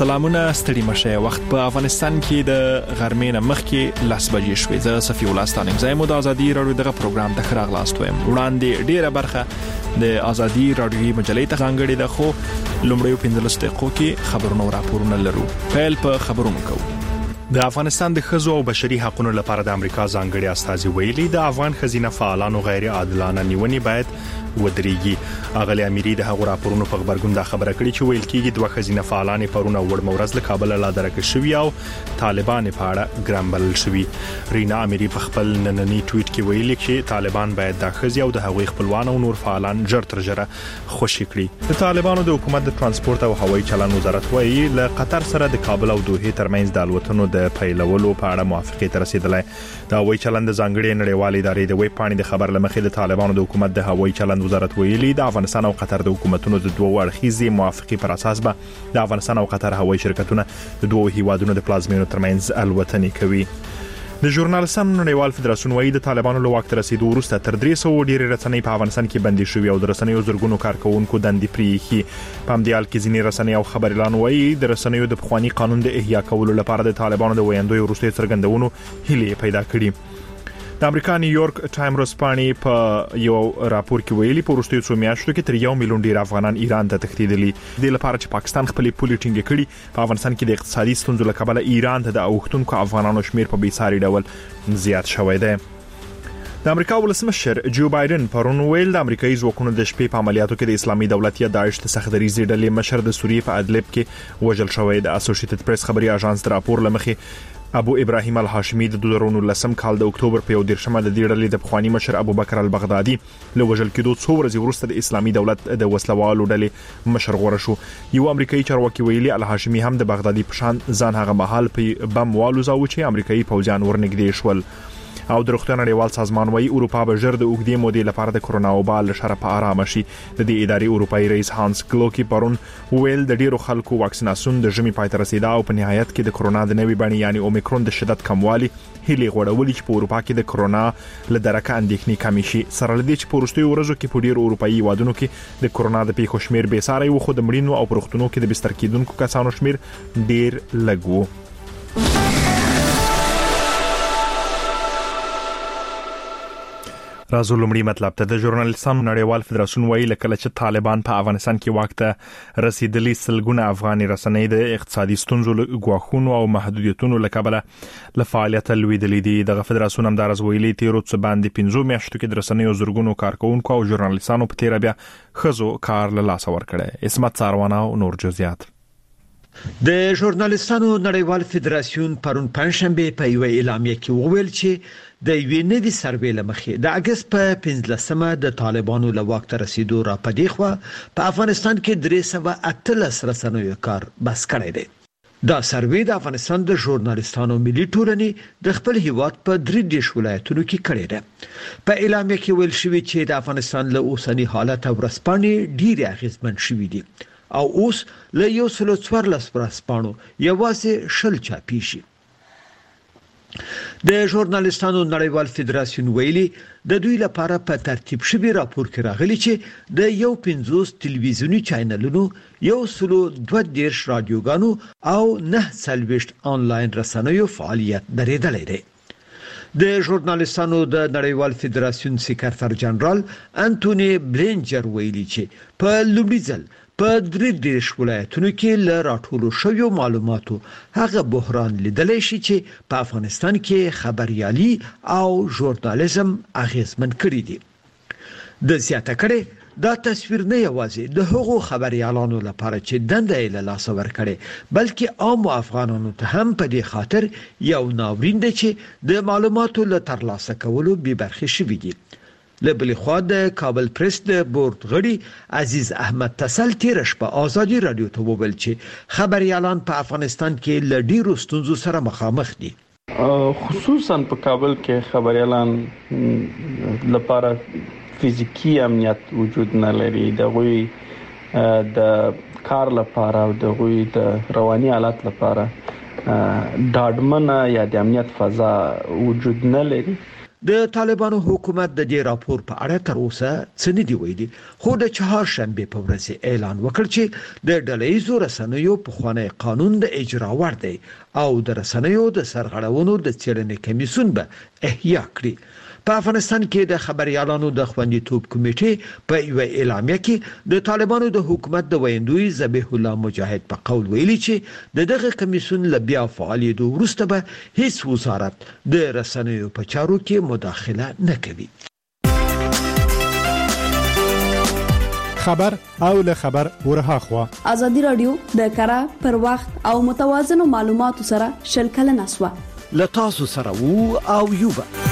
سلامونه ستړي مشه. وخت په افغانستان کې د غرمې نه مخکې 10 بجې شوې. زه صفي الله ستانم زایم د ازادي رادیو دغه پروګرام ته خراغلاست وایم. وړاندې ډیره برخه د ازادي رادیوي مجلې ته ځانګړې ده، خو لومړی 15 دقیقو کې خبرونه او راپورونه لرو. پیل په خبرونو کوو. د افغانستان د ښځو او بشري حقوقو لپاره د امریکا ځانګړي استازي ویلي د افغان خزینه فعالانو غیر عادلانه نیونې باید ودرېږي. اغلی امیری د هغو راپورونو په خبرګون دا خبره کړې چې ویل کېږي دوه خزینه فعالان پرونه وړ مورز له کابل لا درکه شوی او طالبان په اړه ګرامبل شوی. رینا امیری په خپل نننی ټویټ کې ویلي چې طالبان باید د خزي او د هغوی خپلوان او نور فعالان جر تر جره خوشی کړي. د طالبانو د حکومت د ترانسپورت او هوایي چلند وزارت وايي له قطر سره د کابل او دوحه ترمنځ د الوتنو د پیلولو په اړه موافقه ته رسیدلای. د هوایي چلند ځانګړي نړیوالې ادارې د ویب پاڼې د خبر لمخې د طالبانو د حکومت د هوایي چلند وزارت ویلي د افغانستان او قطر د حکومتونو د دوه اړخیزې موافقې پر اساس به د افغانستان او قطر هوایي شرکتونه د دوه هیوادونو د پلازمینو ترمنځ الوتنې کوي. د ژورنالیستانو نړیوال فدراسیون وايي د طالبانو له واک ته رسیدو وروسته تر 300 ډیرې رسنۍ په افغانستان کې بندي شوې او د رسنیو زرګونو کارکونکو دندې پریښي. په همدې حال کې ځینې رسنۍ او خبريالان وايي د رسنیو د پخوانی قانون د احیا کولو لپاره د طالبانو د ویاندوی وروستي څرګندونو هیله پیدا کړي. د امریکا نیویارک ټایم ورځپاڼې په یو راپور کې ویلي په وروستیو څو میاشتو کې تر 1 میلیون ډیر افغانان ایران ته تښتېدلي د لپاره چې پاکستان خپلې پولې ټینګې کړي. په افغانستان کې د اقتصادي ستونزو له کبله ایران ته د اوښتونکو افغانانو شمیر په بیساري ډول زیات شوی دی. د امریکا ولسمشر جو بایدن پرون ویل د امریکایي ځواکونو د شپې په عملیاتو کې د اسلامي دولت یا داعش د سختدریزې ډلې مشر د سوریې په ادلب کې وژل شوی. د اسوسییټډ پریس خبري اژانس د راپور لمخې ابو ابراهیم الهاشمی د 2019 کال د اکتوبر په 1 د دې ډلې د پخوانی مشر ابو بکر البغدادي له وژل کېدو څو ورځې وروسته د اسلامي دولت د وسلوالو ډلې مشر غوړه شو. یو امریکایي چارواکي ویلي الهاشمی هم د بغدادي په شان ځان هغه مهال په بم والوزاو چې امریکایي پوځیان ورنږدې شول. او د روغتیا نړیوال سازمان وايي اروپا به ژر د اوږدې مودې لپاره د کرونا وبا له شره په آرامه شي. د دې ادارې اروپایي رئیس هانس کلوکی پرون ویل د ډیرو خلکو واکسیناسیون د ژمي پای ته رسیدا او په نهایت کې د کرونا د نوې بڼې یعنی اومیکرون د شدت کموالي هیله غوړولې چې په اروپا کې د کرونا له درکه اندېښنې کمی شي. سره لدې چې په وروستیو ورځو کې په ډیرو اروپایي هیوادونو کې د کرونا د پیښو شمیر به ساري و خو د مړینو او پروختونو کې د بستر کېدونکو کسانو شمیر ډیر لږ و. رازو لومړی مطلب ته د ژورنالیستانو نړیوال فدراسیون ویل کله چې طالبان په افغانستان کې وخت رسیدلی سلګونه افغاني رسنۍ د اقتصادي ستونزو غواخونو او محدودیتونو لکبله له فعالیت لویدلې دي. د فدراسیون هم درز ویلي تیرو څه باندې 15 میاشتو کې د رسنیو زرګونو کارکونکو او ژورنالیستانو په تیر بیا خزو کار له لاس ور کړي. اسمت څاروانه او نور جزئیات. د ژورنالیستانو نړیوال فدراسیون پرون پنځشنبه په یو اعلامیه کې وویل چې د یوې نوې سروې لمخې د اگست په 15مه د طالبانو له واک ته رسیدو را پدې خو په افغانستان کې 318 رسنیو کار بس کړی دی. دا سروې د افغانستان د ژورنالیستانو ملي ټولنې د خپل هیواد په 3 ولایتونو کې کړی دی. په اعلامیه کې ویل شوی چې د افغانستان له اوسنی حالت ورسپانې ډیر اغیزمن شوی دي او اوس له 114 ورسپانو یوازې شل چاپی شي. د ژورنالیستانو نړیوال فدراسیون ویلي د دوی لپاره په ترتیب شوی راپور کې راغلی چې د 50 ټلویزیونی چینلونو 122 رادیوګانو او 9 آنلاین رسنیو فعالیت درېدلې دی. د ژورنالیستانو د نړیوال فدراسیون سکرټر جنرال انټونی بلینجر ویلي چې په لومړي ځل په 3 ولایتونو کې له راټولو شویو معلوماتو هغه بحران لیدلی شي چې په افغانستان کې خبريالي او ژورنالیزم اغیزمن کړی دي. د زیاته کړي دا تصویر نه یوازې د هغو خبريالانو لپاره چې دنده یې له لاس ورکړي بلکې عام افغانانو ته هم په دې خاطر یو ناورین دی چې د معلوماتو له ترلاسه کولو بې برخې شوي دي. لبلی خوا د کابل پریس د بورډ غړي عزیز احمد تسل تیرش په ازادي رادیو ته وویل چې خبريالان په افغانستان کې له ډیرو ستونزو سره مخامخ دي. خصوصا په کابل کې خبريالان لپاره فزیکی امنیت وجود نه لري. دغوی د کار لپاره او دغوی د رواني حالت لپاره ډاډمنه یا د امنیت فضا وجود نه لري. د طالبانو حکومت د دې راپور په اړه تر اوسه څه نه دی ویلي، خو د چهارشنبه په ورځ اعلان وکړ چې د ډلهیزو رسنیو په خوانی قانون د اجرا وړ دی او د رسنیو د سرغړونو د څېړنې کمیسیون به احیا کړي. په افغانستان کې د خبريالانو د خوندیتوب کمیټې په یو اعلامیه کې د طالبانو د حکومت د ویندوی ذبیح الله مجاهد په قول ویلي چې دغه کمیسیون له بیا فعالیت وروسته به هیڅ وزارت د رسنیو په چارو کې مداخله نه کوي. خبر او له خبر ورها خوا ازادي رادیو د کره پر وخت او متوازن معلوماتو سره شلکل نسوه لتاسو سره وو او یوبه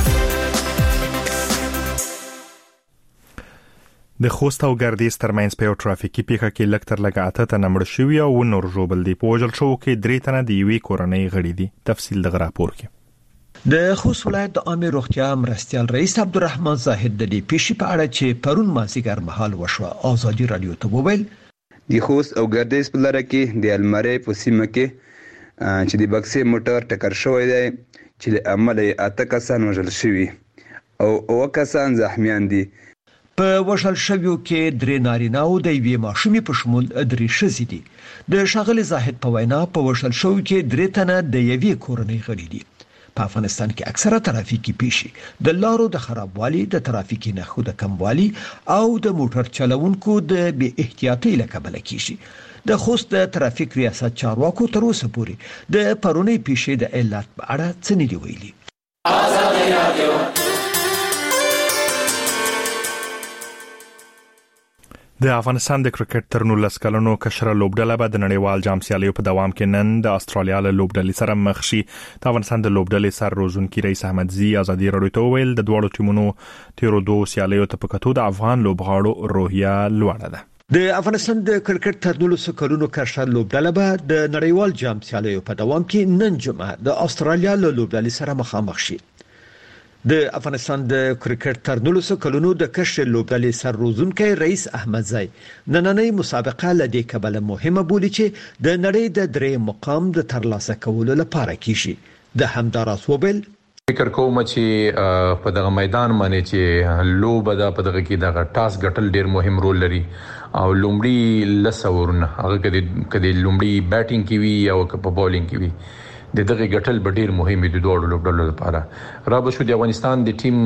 د خوست او ګردیز ترمنځ په ټرافیکي پیښه کې لکتر لګاته ته نمړ شوی او نور جوړبل دی په وجل شو کې درې تنه دی وی کورنۍ غړي دي. تفصیل د راپور کې د خوست ولایت د عامه روغتیا مرستيال رئیس عبدالرحمن زاهد د دې پیښې په اړه چې پرون مازیګر مهال وشو ازادي رادیو ته وویل د خوست او ګردیز په لاره کې د المری په سیمه کې چې د بکسې موټر ټکر شوی دی چې له عمله اته کسان وژل شوي او اوه کسان زخمیان دي. په وژل شویو کې درې نارینه او د یوې ماشومې په شمول درې ښځې دي. د شاغلي زاهد په وینا په وژل شویو کې درې تنه د یوې کورنۍ غړي دي. په افغانستان کې اکثره ترافیکي پیښې د لارو د خرابوالي، د ترافیکي نښو د کموالي او د موټر چلوونکو د بې احتیاطۍ له کبله کیږي. د خوست د ترافیک ریاست چارواکو تر اوسه پورې د پرونی پیښې د علت په اړه څه نه دی ویلي. ازادي رادیو د افغانستان د کرکټ تر 19 کلونو کشره لوبډله به د نړیوال جام سیالیو په دوام کې نن د استرالیا له لوبډلې سره مخ شي. د افغانستان د لوبډلې سر روزونکي رئیس احمدزي ازادي رادیو ته ویل د دوړو ټیمونو تیرو دوه سیالیو ته په کتو د افغان لوبغاړو روحیه لوړه ده. د افغانستان د کرکټ تر 19 کلونو کشره لوبډله به د نړیوال جام سیالیو په دوام کې نن جمعه د استرالیا له لوبډلې سره مخامخ شي. د افغانستان د کرکټ تر 19 کلونو د کشر لوبډلې سر روزونکي رئیس احمدزي نننۍ مسابقه لدې کبله مهمه بولي چې د نړۍ د درې مقام د ترلاسه کولو لپاره کیږي. د همداراز وبل فکر کوم چې په دغه میدان باندې چې لوبه ده په دغه کې دغه ټاس ګټل ډیر مهم رول لري او لومړی لسورونه هغه کدي لومړی بیټینګ کوي او په بولینګ کوي د دغه ګټل به ډیر مهم دي دوه لوبډلو لپاره. را به شو د افغانستان د ټیم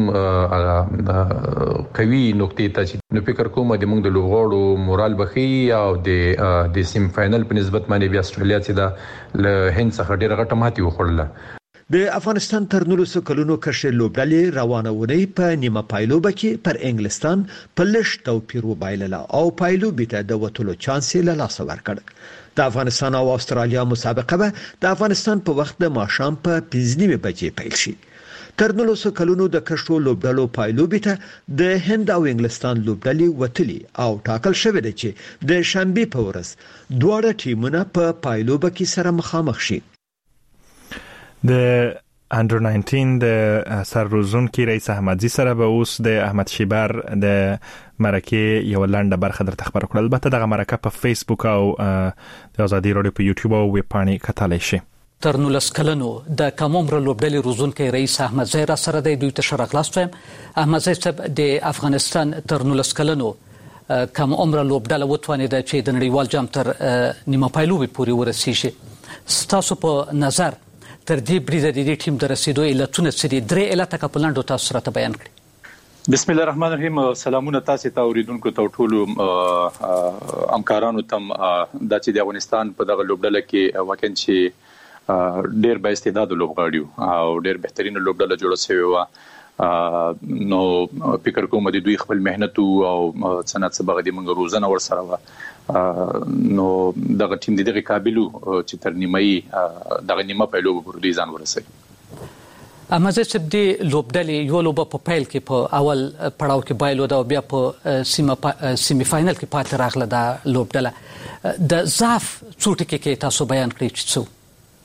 قوي نقطې ته چې نو فکر کوم د موږ د لوبغاړو مورال بخي او د سیم فائنل په نسبت باندې بیا استرالیا چې د له هند څخه ډیر غټه ماتې وخوړله. د افغانستان تر 19 کلونو کشر لوبډلې روانونه په نیمه پایلوبه کې پر انګلستان په لږ توپیر وبایلله او پایلوبې ته د وټلو چانس له لاس ورکړ. د افغانستان او استرالیا مسابقه به د افغانستان په وخت د ماښام په 5:30 بجې پیل شي. تر 19 کلونو د کشرو لوبډلو پایلوبې ته د هند او انګلستان لوبډلې وتلي او ټاکل شوې ده چې د شنبه په ورځ دواړه ټیمونه په پایلوبه کې سره مخامخ شي. د انډر 19 د سر روزونکي رئیس احمدزي سره به اوس د احمد شیبر د مرکه یو لنډه برخه درته خبر کړل. البته دغه مرکه په فیسبوک او د ازادي رادیو په یوټیوب او ویب باندې کتلی شي. تر 19 کلونو د کمومره لوبډلې روزونکي رئیس احمدزي را سره د دوی ته شرغلاست ویم. احمدزي صاحب د افغانستان تر 19 کلونو کم عمره لوبډله وتوانید چې د نړیوال جام تر نیمه پایلوبې پورې ورسیږي. ستاسو په نظر تر دې بریده د دې ټیم د رسیدو علتونه څه دي؟ درې علته که په لنډو تاسو سره بیان کړئ. بسم الله الرحمن الرحیم. سلامونه تاسو ته اوریدونکو ته ټولو همکارانو ته د چې د افغانستان په دغه لوبډله کې واقعا چې ډېر با استعداد لوبغاړي او ډېر بهترین لوبډله جوړه شوې و. نو فکر کوم د دوی خپل مهنت او صنعت سبغه د منګ روزنه ور سره و. نو دغه ټیم دغه قابلیت چې تر نیمه دغه نیمه په لوب پر ځان ورسېږي. امازه چې د لوبډلې یو لوب په پیل کې په اول پړاو کې بایلو دا بیا په سیمی فائنل کې پاتې راغله دا لوبډله. د ضعف څوټ کې تاسو بیان کړئ چې څو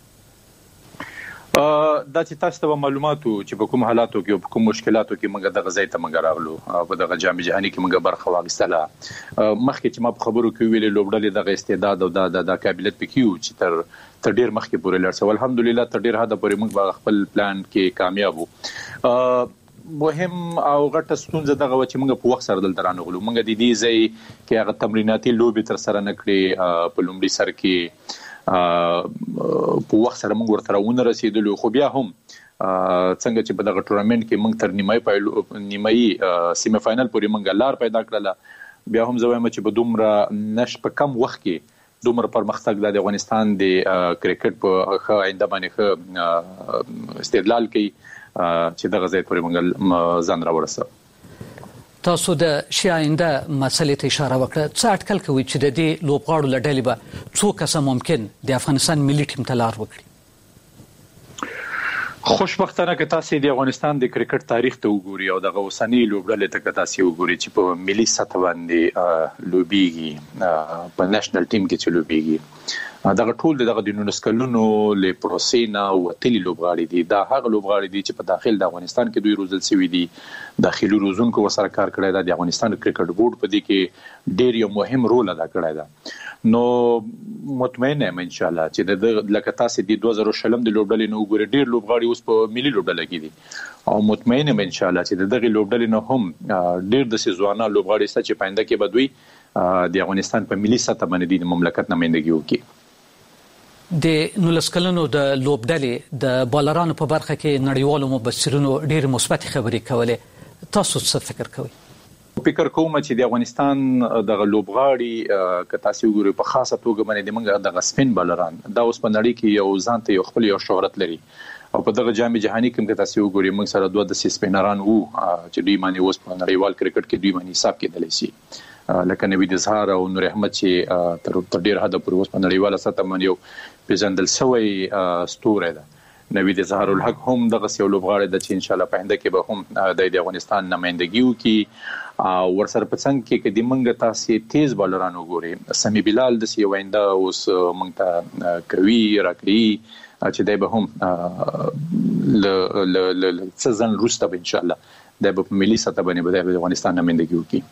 دا چې تاسو ته معلوماتو چې په کوم حالاتو کې او په کوم مشکلاتو کې موږ د غزای ته موږ راغلو په دغه جام جهاني کې موږ برخه واخیستله. مخکې چې ما په خبرو کې ویلې لوبډلې د استعداد او د قابلیت پکې و چې تر ډیر مخکې پورې لړسو. الحمدلله تر ډیر حد پورې موږ خپل پلان کې کامیاب وو. مهم او غټه ستونزه دغه و چې موږ په وخت سره دلته رانغلو. موږ د دې ځای کې هغه تمریناتي لوبي تر سره نه کړې په لومړي سر کې په وخت سره موږ ورته راونه رسیدلو، خو بیا هم څنګه چې په دغه ټورنمنت کې موږ تر نیمایي سیمه فائنل پورې موږ لار پیدا کړله. بیا هم زه وایم چې په دومره په کم وخت کې دومره پرمختګ د افغانستان د کرکټ په ښه آینده باندې ښه استدلال کوي چې دغه ځای پورې موږ ځان راورسو. تاسو د شي آینده مسلې ته اشاره وکړه. څه اټکل کوي چې د دې لوبغاړو له ډلې به څو کسه ممکن د افغانستان ملي ټیم ته لار وکړي؟ خوشبختانه که تاسو د افغانستان د کرکټ تاریخ ته وګورئ او دغه اوسنۍ لوبډلې ته تاسو وګورئ چې په ملي سطح باندې لوبيږي، په نېشنل ټیم کې چې لوبيږي، دغه ټول دغه د 19 کلونو له پروسینا او تلی لوبغاړي دي. دا هغه لوبغاړي دي چې په داخل د افغانستان کې دوی روزل شوی دي. داخلي روزونکو ورسره کار کړی دی. د افغانستان کرکټ بورډ په دې کې ډېر یو مهم رول ادا کړی دی. نو مطمئن یم ان شاء الله چې د لکه تاسو د 2000 د لوبډلې نو ګوري ډېر لوبغاړي اوس په ملي لوبډله کې دي، او مطمئن یم ان شاء الله چې دغه لوبډلې نو هم ډېر د سيزوانا لوبغاړي چې پاینده کې بدوي د افغانستان په ملي سطح باندې د مملکت نمائندګي وکړي. د 19 کلونو د لوبډلې د بالرانو په برخه کې نړیوالو مبصرینو ډېر مثبت خبرې کولې. تاسو څه فکر کوئ؟ فکر کوم چې د افغانستان د لوبغاړي که تاسو وګورئ په خاصه توګه باندې د موږ د سپین بالران دا اوس په نړۍ کې یو ځانته یو خپل یو شهرت لري، او په دغه جام جهاني کې که تاسو وګورئ موږ سره دوه د سپینران وو چې دوی باندې اوس په نړیوال کرکټ کې دوی باندې حساب کېدلی شي، لکه نوید اظهار او نور احمد چې تر ډیر حد پورې اوس په نړیواله سطح باندې یو پیژندل شوی ستوری ده. نوید اظهار الحق هم دغه یو لوبغاړی د چې ان شاء الله په آینده کې به هم د افغانستان نمائندګي وکړي. او ورسره په څنګ کې د منګ تاسو تیز بالرانو ګوري، سمي بلال د سی وینده اوس منګ ته کوي راکړي چې دای به هم ل سزن روسته ان شاء الله د ملي سطح باندې به د افغانستان نمائندګي وکړي.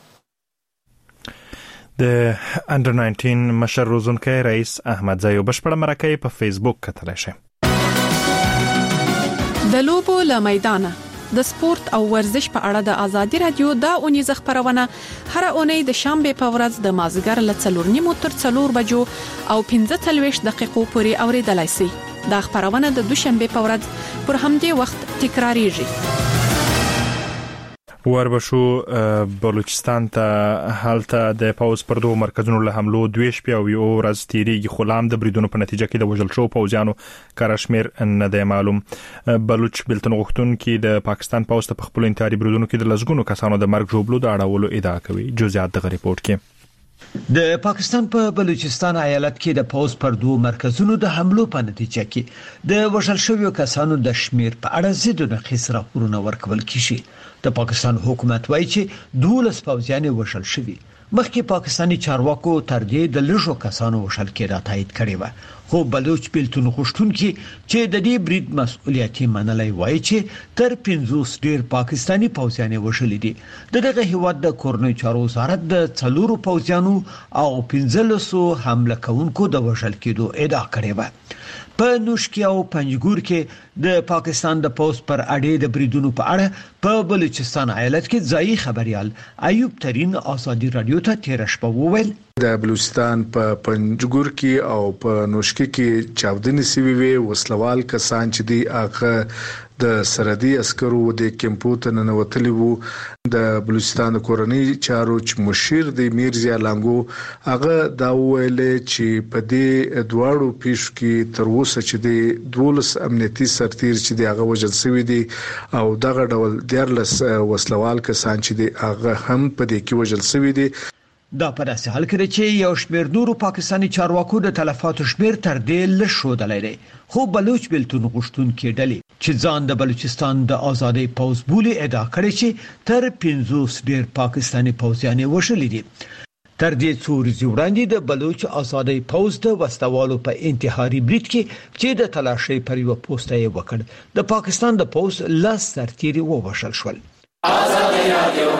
د انډر 19 مشر روزونکي رئیس احمد زایو بشپړ مرکه په فیسبوک کتلی شي. د لوبو له میدانه د سپورت او ورزش په اړه د ازادي رادیو دا اونیزه خبرونه هر اونۍ د شنبه په ورځ د مازیګر له 4:30 تر 4 بجو او 15 دقیقو پورې اوریدلای شئ. دا خبرونه د دوشنبه په ورځ پر همدې وخت تکراریږي. وربشو بلوچستان ته حالته د پاوز پر دوه مرکزونو له حملو 2 شپې او یو ورځ تیریږي، خو لام د بریدونو په نتیجه کې د وژل شو پوځیانو کارشمیر نه دی معلوم. بلوچ بلتن غوښتون کې د پاکستان پاوز ته په خپل انتحاري بریدونو کې د لسګونو کسانو د مرګ جوړولو د اړولو ادعا کوي. جزئیات د ریپورت کې د پاکستان په بلوچستان ایالت کې د پاوز پر دوه مرکزونو د حملو په نتیجه کې د وژل شویو کسانو د شمیر په اړه زیاتونه خسر راپورونه ورکول کیږي. د پاکستان حکومت وایي چې 12 پوځیان وژل شوي. مخکې پاکستاني چارواکو تر دې د لږو کسانو وژل کېدا تایید کړی و، خو بلوچ بلتون غوښتونکي چې د دې برید مسؤلیت منلای وایي چې تر 50 ډیر پاکستاني پوځیان وژل دي. دغه هیواد د کورنۍ چارو وزارت د 4 پوځیانو او 15 حمله کوونکو د وژل کېدو ادعا کړې و. په نوشکی او پنجګور کې د پاکستان د پوز پر اړې د بریدونو په اړه په بلوچستان ایالت کې ځایي خبريال ایوب ترين ازادي رادیو ته تیر شپه وویل د بلوچستان په پنجګور کې او په نوشکی کې چاودنې سوي وي. وسلوال کسان چې دی هغه د سرحدي عسکرو د کمپو ته ننوتلي وو. د بلوچستان کورنۍ چارو چې مشیر دی میرزا لانګو هغه دا ویل چې په دې دواړو پیښو کې تر اوسه چې دی 12 امنیتي سرتیر چې دی هغه وژل شوی دی او دغه ډول 14 وسلوال کسان چې دی هغه هم په دې کې وژل شوی دی. دا په داسې حال کې چې یو شمېر نورو پاکستاني چارواکو د تلفاتو شمېر تر دې لښودلای دی، خو بلوچ بلتون غوښتونکي ډلې چې ځان د بلوچستان د آزادۍ پوز بولي ادعا کړې چې تر 50 ډیر پاکستاني پوځیان وژلي دي. تر دې څو ورځې وړاندې د بلوچ آزادۍ پوز د وسوالو په انتحاري برید کې چې د تلاشۍ پر یو پوسټ یې وکړ د پاکستان د پوز لاس سرتیري ووژل شول. آزادۍ رادیو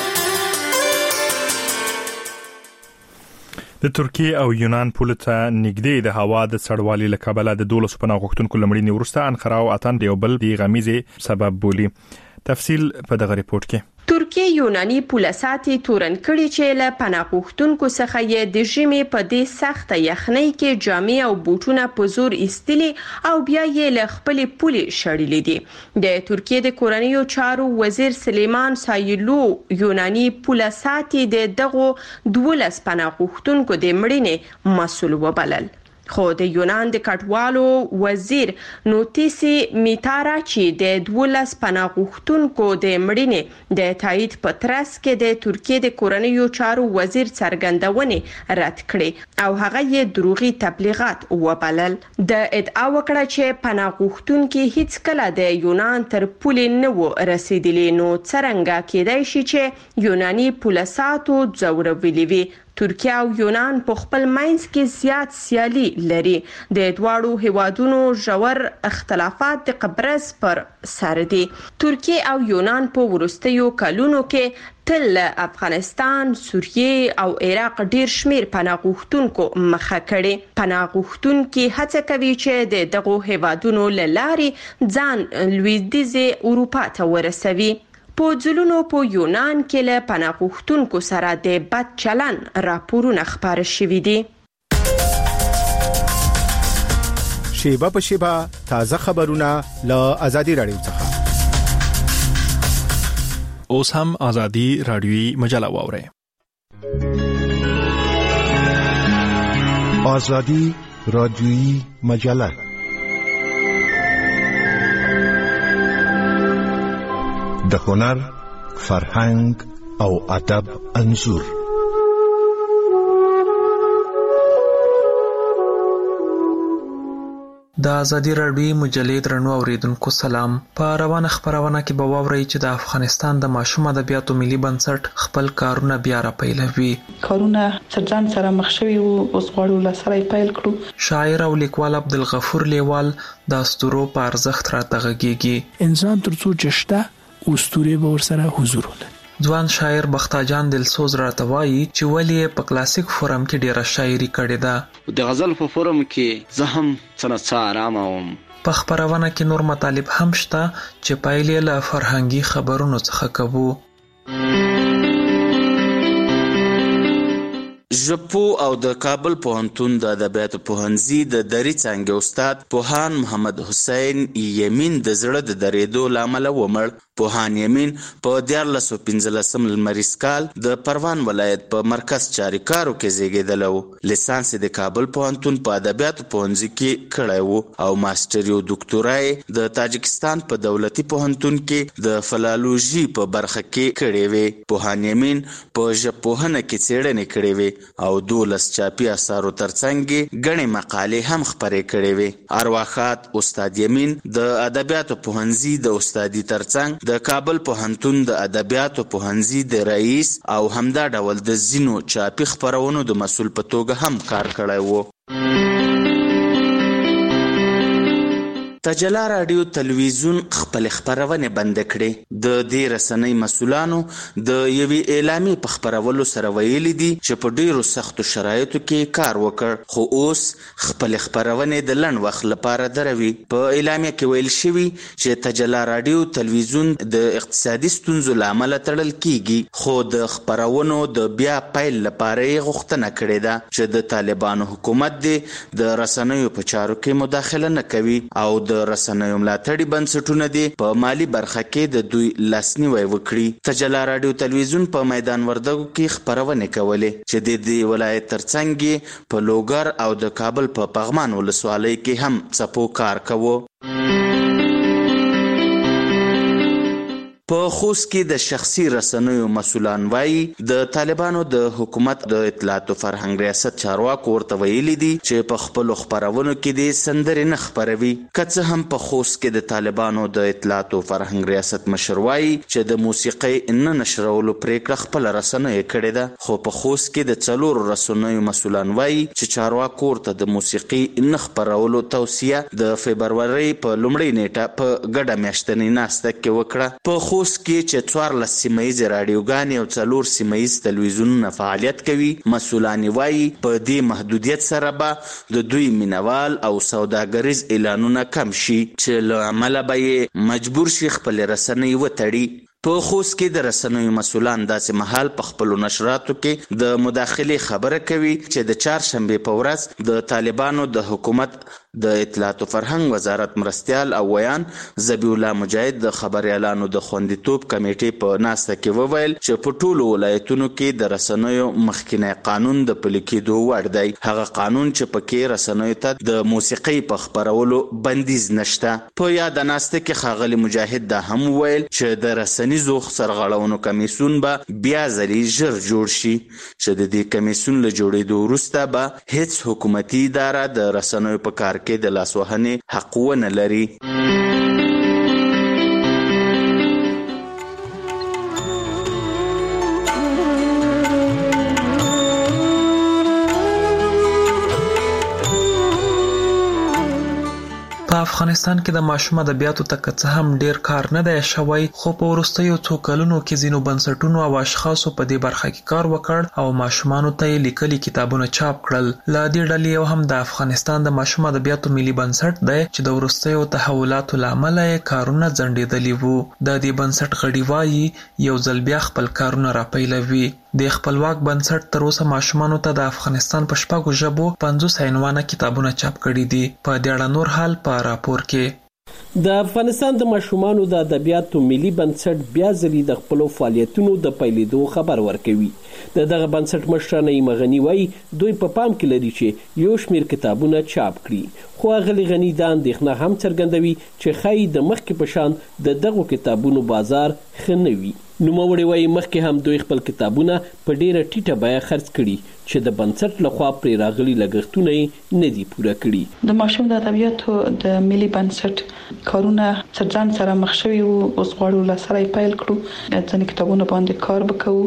د ترکیه او یونان پوله ته نږدې د هوا د سړوالي له کبله د 12 پناه غوښتونکو لمړینې ورسته انقره او اتن یو بل د غمیزه سبب بولی. تفصیل په دغه ریپورت کې. ترکیه یوناني پولساتي تورن کړي چې له پناهغوښتونکو څخه یې د ژمي په دې سخته یخنۍ کې جامې او بوټونه په زور ایستلي او بیا یې له خپلې پولې شړلې دي. د ترکیه د کورنیو چارو وزیر سلیمان سایلو یوناني پولساتي د دغو 12 پناهغوښتونکو د مړینې مسؤل وبلل. خو د یونان د کډوالو وزیر نوتیسی میتارا چې د 12 پناهغوښتونکو د مړینې د تایید په ترڅ کې د ترکیه د کورنیو چارو وزیر څرګندونې رد کړې او هغه یې دروغي تبلیغات وبلل. د ادعا وکړه چې پناهغوښتونکو هیڅ کله د یونان تر پولې نه و رسیدلی، نو څرنګه کېدای شي چې یوناني پولساتو ځورولي وي. ترکیه او یونان په خپل منځ کې زیات سیالي لري. د دواړو هیوادونو ژور اختلافات د قبرص پر سر دي. ترکیه او یونان په وروستیو کلونو کې تل افغانستان، سوریه او عراق ډیر شمیر پناهغوښتونکو مخه کړي. پناهغوښتونکو هڅه کوي چې د دغو هیوادونو له لارې ځان لویدیځه اروپا ته ورسوي. په ځلونو په یونان کې له پناهغوښتونکو سره د بد چلن راپورونه خبره شوي دي. شیبه په شیبه تازه خبرونه له آزادي رادیو څخه. اوس هم آزادي رادیوي مجله واورئ. آزادي رادیوي مجله د هنر، فرهنګ او ادب انځور. د ازادي راډیو مجلې درنو اوریدونکو سلام. په روانه خبرونه کې به واورئ چې د افغانستان د ماشوم ادبیاتو ملي بنسټ خپل کارونه بیا را پیلوي. کارونه څرځان سره مخ شوي وو، اوس غواړو له سره پیل کړو. شاعر او لیکوال عبدالغفور لیوال د اسطورو په ارزښت راته غږیږي. انسان ترڅو چشته اسطوره به ورسره حضور ولري. ځوان شاعر بختاجان دلسوز راته وایي چې ولې په کلاسیک فورم کې ډیره شاعري کړې ده. د غزل په فورم کې زه هم څه آرام وم. په خبرونه کې نور مطالب هم شته چې پایلې له فرهنګي خبرونو څخه کوو. ژبپو او د کابل پوهنتون د ادبیاتو پوهنځي د دري څانګې استاد پوهان محمد حسین یمین د زړه د درېدو له امله ومړ. پوهان یمین په 1415 لمریز کال د پروان ولایت په مرکز چاریکارو کې زیږیدلی و. لیسانس د کابل پوهنتون په ادبیاتو پوهنځي کې کړی و او ماسټري او دکتورا د تاجکستان په دولتي پوهنتون کې د فلالوژي په برخه کې کړې وې. پوهان یمین په ژبپوهنه کې څېړنې کړې وې او 12 چاپي اثارو ترڅنګ غني مقالې هم خپرې کړې وې. ارواخات استاد یمین د ادبیاتو پوهنځي د استادي ترڅنګ د کابل پوهنتون د ادبیاتو پوهنځي د رئیس او همدا ډول د زینو چاپي خبرونو د مسؤل په توګه هم کار کړی و. تجلا رادیو تلویزیون خپل خبرونه بند کړې. د دې رسنۍ مسؤلانو د یوې اعلامیې په خبرولو سره ویلي دي چې په ډیرو سختو شرایطو کې کار وکړ، خو اوس خپل خبرونه د لنډ وخت لپاره دروي. په اعلامیه کې ویل شوی چې تجلا رادیو تلویزیون د اقتصادي ستونزو لامل تړل کیږي، خو د خبرونو د بیا پیل لپاره غوښتنه کړې ده چې د طالبانو حکومت د رسنیو په چارو کې مداخله نه کوي او د رسنیو ملاتړي بنسټونه دي په مالی برخه کې د دوی لاسنیوي وکړي. تجلا رادیو تلویزیون په میدان وردګو کې خبرونه کولې چې د دې ولایت ترڅنګ په لوګر او د کابل په پغمان ولسوالۍ کې هم څپو کار کوي. په خوست کې د شخصي رسنیو مسؤلان وایي د طالبانو د حکومت د اطلاعات او فرهنګ ریاست چارواکو ورته ویلي دي چې په خپل خبرونو کې د سندرې نه خبروي. که څه هم په خوست کې د طالبانو د اطلاعات او فرهنګ ریاست مشر وایي چې د موسیقۍ نه نشرولو پریکړه خپل رسنیو کړې ده، خو په خوست کې د 4 رسنیو مسؤلان وایي چې چارواکو ورته د موسیقۍ نه خبرولو توصیه د فبرورۍ په لومړۍ نیټه په ګډه میاشتنۍ ناسته کې وکړه. په خوست کې چې 14 سیمه‌یزې راډیوګانې او 4 سیمه‌یز تلویزیونونه فعالیت کوي. مسؤلان وایي په دې محدودیت سره به د دوی مینوال او سوداګریز اعلانونه کم شي چې له عمله به یې مجبور شي خپل رسنۍ وتړي. په خوست کې د رسنیو مسؤلان داسې مهال په خپلو نشراتو کې د مداخلې خبره کوي چې د چهارشنبې په ورځ د طالبانو د حکومت د اطلاعات او فرهنګ وزارت مرستیال او ویان ذبیح الله مجاهد د خبریالانو د خوندیتوب کمیټې په ناسته کې وویل چې په ټولو ولایتونو کې د رسنیو مخکینی قانون د پلي کېدو وړ دی. هغه قانون چې پکې رسنیو ته د موسیقۍ په خپرولو بندیز نشته. په یاد ناسته کې ښاغلي مجاهد دا هم وویل چې د رسنیزو سرغړونو کمیسیون به بیا ځلې ژر جوړ شي چې د دې کمیسیون له جوړېدو وروسته به هیڅ حکومتي اداره د رسنیو په کار کې د لاسوهنې حق ونه لري. په افغانستان کې د ماشوم ادبیاتو ته که څه هم ډیر کار نه دی شوی، خو په وروستیو څو کلونو کې ځینو بنسټونو او اشخاصو په دې برخه کې کار وکړ او ماشومانو ته یې لیکلي کتابونه چاپ کړل. له دې ډلې یو هم د افغانستان د ماشوم ادبیاتو ملي بنسټ دی چې د وروستیو تحولاتو له امله یې کارونه ځنډېدلي وو. د دې بنسټ غړي وایي یو ځل بیا خپل کارونه راپیلوي. د خپلواک بنسټ تر اوسه ماشومانو ته د افغانستان په 6 ژبو 50 عنوانه کتابونه چاپ کړي دي. په دې اړه نور حال په راپور کې. د افغانستان د ماشومانو د ادبیاتو ملي بنسټ بیا ځلې د خپلو فعالیتونو د پیلېدو خبر ورکوي. دغه بنسټ مشر نعیم غني وایي دوی په پام کې لري چې یو شمېر کتابونه چاپ کړي، خو اغلې غني دا اندېښنه هم څرګندوي چې ښایي د مخکې په شان د دغو کتابونو بازار ښه نه وي. نوموړي وایي مخکې هم دوی خپل کتابونه په ډیره ټیټه بیه خرڅ کړي چې د بنسټ لخوا پرې راغلي لګښتونه یې نه دي پوره کړي. د ماشوم د ادبیاتو د ملي بنسټ کارونه ځان سره مخ شوي وو، اوس غواړو له سره یې پیل کړو. ځینې کتابونه باندې کار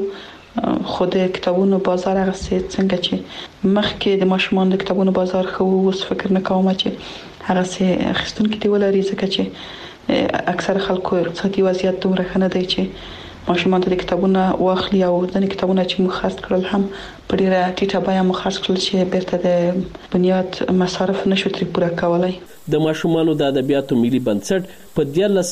وکړو، خو د کتابونو بازار هغه څنګه چې مخکې د ماشومان د کتابونو بازار خو اوس فکر نه کوم چې هغه څه اخیستونکي دی ولري، ځکه چې اکثر خلکو اقتصادي وضعیت دومره ښه نه دی چې ماشومان ته د کتابونه واخلي او ځینې کتابونه چې موږ خرڅ کړل هم په ډیره ټیټه بیه موږ خرڅ کړل چې بیرته د بنیاد مصارف نشو ترې پوره کولای. د ماشومانو د ادبیاتو ملي بنسټ په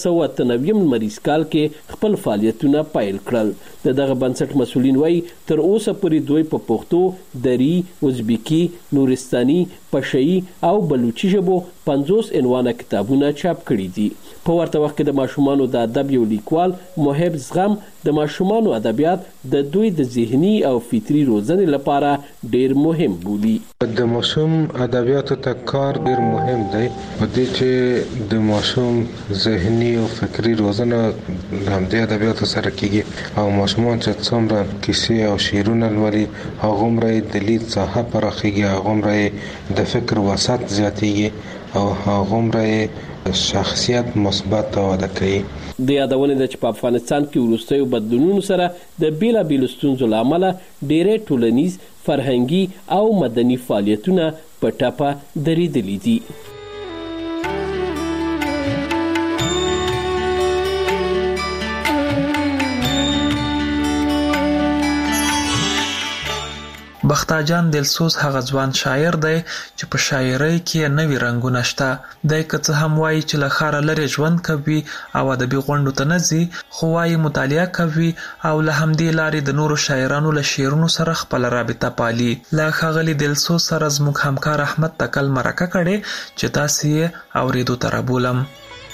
1998 لمریز کال کې خپل فعالیتونه پیل کړل. دغه بنسټ مسؤلین وایي تر اوسه پورې دوی په پښتو، دری، ازبکی، نورستاني، پشه‌ای او بلوچي ژبو 50 عنوانه کتابونه چاپ کړي دي. په ورته وخت کې د ماشومانو د ادب یو لیکوال محب زغم د ماشومانو ادبیات د دوی د ذهني او فطري روزنې لپاره ډیر مهم بولي. د ماشوم ادبیاتو ته کار ډیر مهم دی په دې چې د ماشوم ذهني او فکری روزنه هم د ادبیاتو سره کیږي او ماشومان چې څومره کیسې او شعرونه لولي هغه عمره د لید ساحه پراخیږي، هغه عمره د فکر وسعت زیاتیږي او هغه عمره شخصیت مثبت وده کوي. د یادونه ده چې په افغانستان کې وروستیو بدلونونو سره د بیلابیلو ستونزو له امله ډېری ټولنیز، فرهنګي او مدني فعالیتونه په ټپه درېدلي دي. بختاجان دلسوز هغه ځوان شاعر دی چې په شاعرۍ کې نوي رنګونه شته. دی که څه هم وایي چې له ښاره لرې ژوند کوي او ادبي غونډو ته نه ځي، خو وایي مطالعه کوي او له همدې لارې د نورو شاعرانو له شعرونو سره خپله رابطه پالي. له ښاغلي دلسوز سره زموږ همکار احمد تکل مرکه کړې چې تاسې یې اورېدو ته رابولم.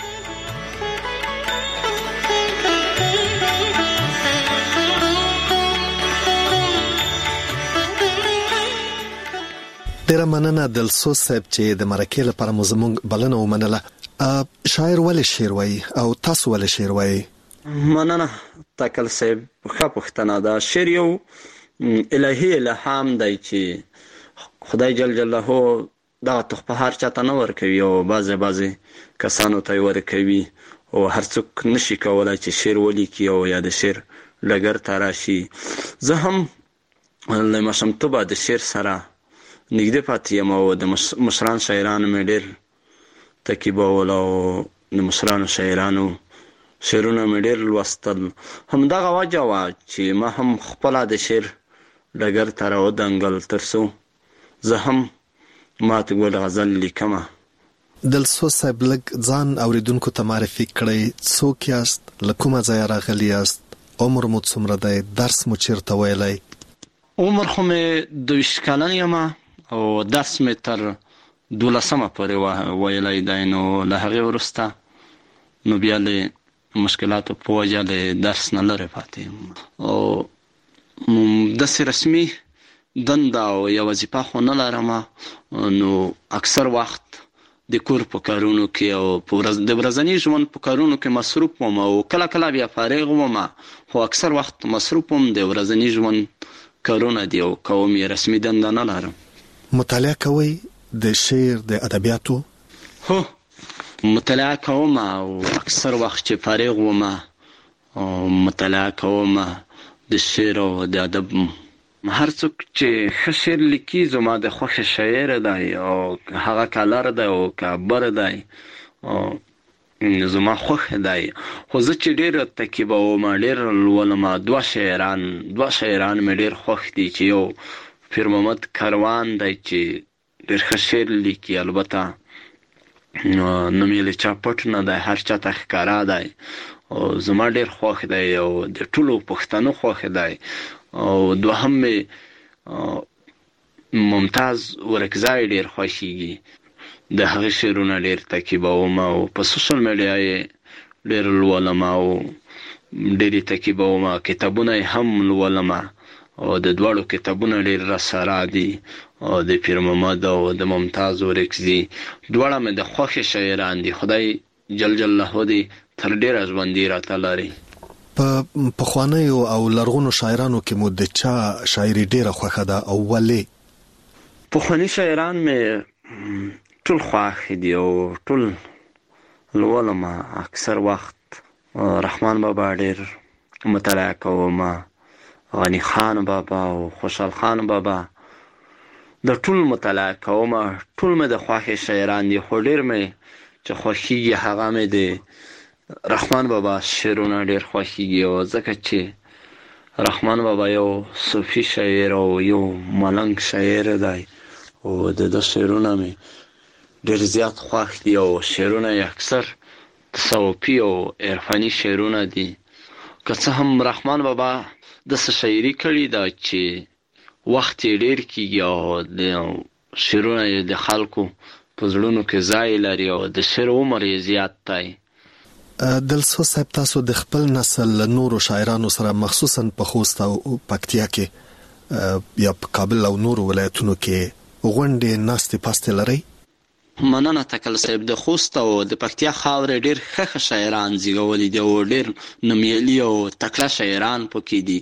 ډیره مننه دلسوز صاحب چې د مرکې لپاره مو زموږ بلنه ومنله. شاعر ولې شعر وایي او تاسو ولې شعر وایي؟ مننه تکل صاحب، ښه پوښتنه ده. شعر یو الهي الهام دی چې خدای جل جلاله دا تحفه هر چاته نه ورکوي او بعضې کسانو ته یې ورکوي او هر څوک نشي کولی چې شعر ولیکي او یا د شعر ډګر ته راشي. زه هم له ماشومتوبه د شعر سره نږدې پاتې یم او د مشران شاعرانو مې ډېر تعقیبول او د مشرانو شاعرانو شعرونه مې ډېر لوستل. همدغه وجه وه چې ما هم خپله د شعر ډګر ته راودنګل تر څو زه هم ماته ګل غزل لیکمه. دلسوز صاحب لږ ځان اوریدونکو ته معرفي کړئ، څوک یاست، له کومه ځایه راغلي یاست، عمر مو څومره دی، درس مو چیرته ویلی؟ عمر خو مې 22 کلن یم او درس مې تر 12مه پورې ویلی دی، نو له هغې وروسته نو بیا له مشکلاتو په وجه له درس نه لرې پاتې یم او داسې رسمي دنده او یا وظیفه خو نه لرم، نو اکثر وخت د کور په کارونو کې او د ورځني ژوند په کارونو کې مصروف وم او کله کله بیا فارغ وم، خو اکثر وخت مصروف وم د ورځني ژوند کارونه دي او کوم یې رسمي دنده نه لرم. مطالعه کوئ د شعر د ادبیاتو؟ هو مطالعه کوم او اکثر وخت چې فارغ وم مطالعه کوم د شعر او د ادب. هر څوک چې ښه شعر لیکي زما د خوښې شاعر دی او هغه کالر دی او کابر دی زما خوښ دی، خو زه چې ډېر تکیبوم ډېر لولم. دوه شاعران مې ډېر خوښ دي چې یو پیر محمد کاروان دی چې ډېر ښه شعر لیکي، البته نوم یې له چا پټ نه دی، هر چا ته ښکاره دی او زما ډېر خوښ دی او د ټولو پښتنو خوښ دی. او دوهم مې ممتاز ورکزی ډېر خوښیږي، د هغې شعرونه ډېر تعقیبوم او په سوشل میډیا یې ډېر لولم او ډېر یې تعقیبوم، کتابونه یې هم لولم او د دواړو کتابونه ډېر راسره دي او د پیر محمد او د ممتاز ورکزي دواړه مې د خوښې شاعران دي. خدای جل جلاله دې تر ډېره ژوندي راته لري. په پخوانیو او لرغونو شاعرانو کې مو د چا شاعري ډېره خوښه ده او ولې؟ پخواني شاعران مې ټول خوښ دي او ټول لولم. اکثر وخت رحمان بابا ډېر مطالعه کوم، غني خان بابا او خوشحال خان بابا د ټول مطالعه کوم. ټول مې د خوښې شاعران دي، خو ډېر مې چې خوښیږي هغه مې د رحمان بابا شعرونه ډېر خوښیږي او ځکه چې رحمان بابا یو صوفي شاعر او یو ملنګ شاعر دی او د شعرونه مې ډېر زیات خوښ دي او شعرونه یې اکثر تصوفي او عرفاني شعرونه دي. که څه هم رحمان بابا داسې شاعري کړې ده چې وخت یې ډېر کېږي او شعرونه یې د خلکو په زړونو کې ځای لري او د شعر عمر یې زیات دی. دلسوز صاحب تاسو د خپل نسل نورو شاعرانو سره مخصوصا په خوست او پکتیا کې یا په کابل او نورو ولایتونو کې غونډې ناستې پاستې لرئ؟ مننه تکل صاحب. د خوست او د پکتیا خاورې ډېر ښه شاعران زیږولي دي او ډېر نومیالي او تکړه شاعران پکې دي،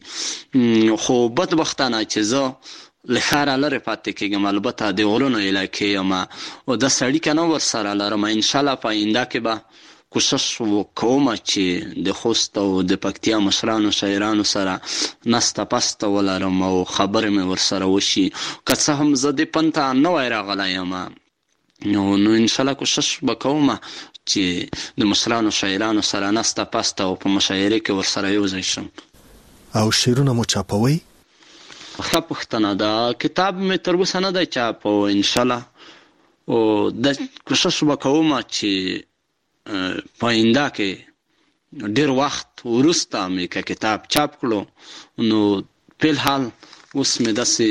خو بدبختانه چې زه له ښاره لرې پاتې کېږم، البته د غرونو علاقې یم او د سړي نه ورسره لرم. انشاءالله په آینده کې به کوشش وکوم چې د خوست او د پکتیا مشرانو شاعرانو سره نسته پسته ولرم او خبرې مې ورسره وشي. که څه هم زه د پند ته نوی راغلی یم نو انشاءالله کوشش وکوم چې د مشرانو شاعرانو سره نسته پسته او په مشاعرې کې ورسره یوځای شم. او شعرونه مو چاپوئ؟ ښه پوښتنه ده. کتاب مې تر اوسه نه دی چاپ او انشاءالله او د کوشش وکوم چې په آینده کې ډېر وخت وروسته مې که کتاب چاپ کړو نو فلحال اوس مې داسې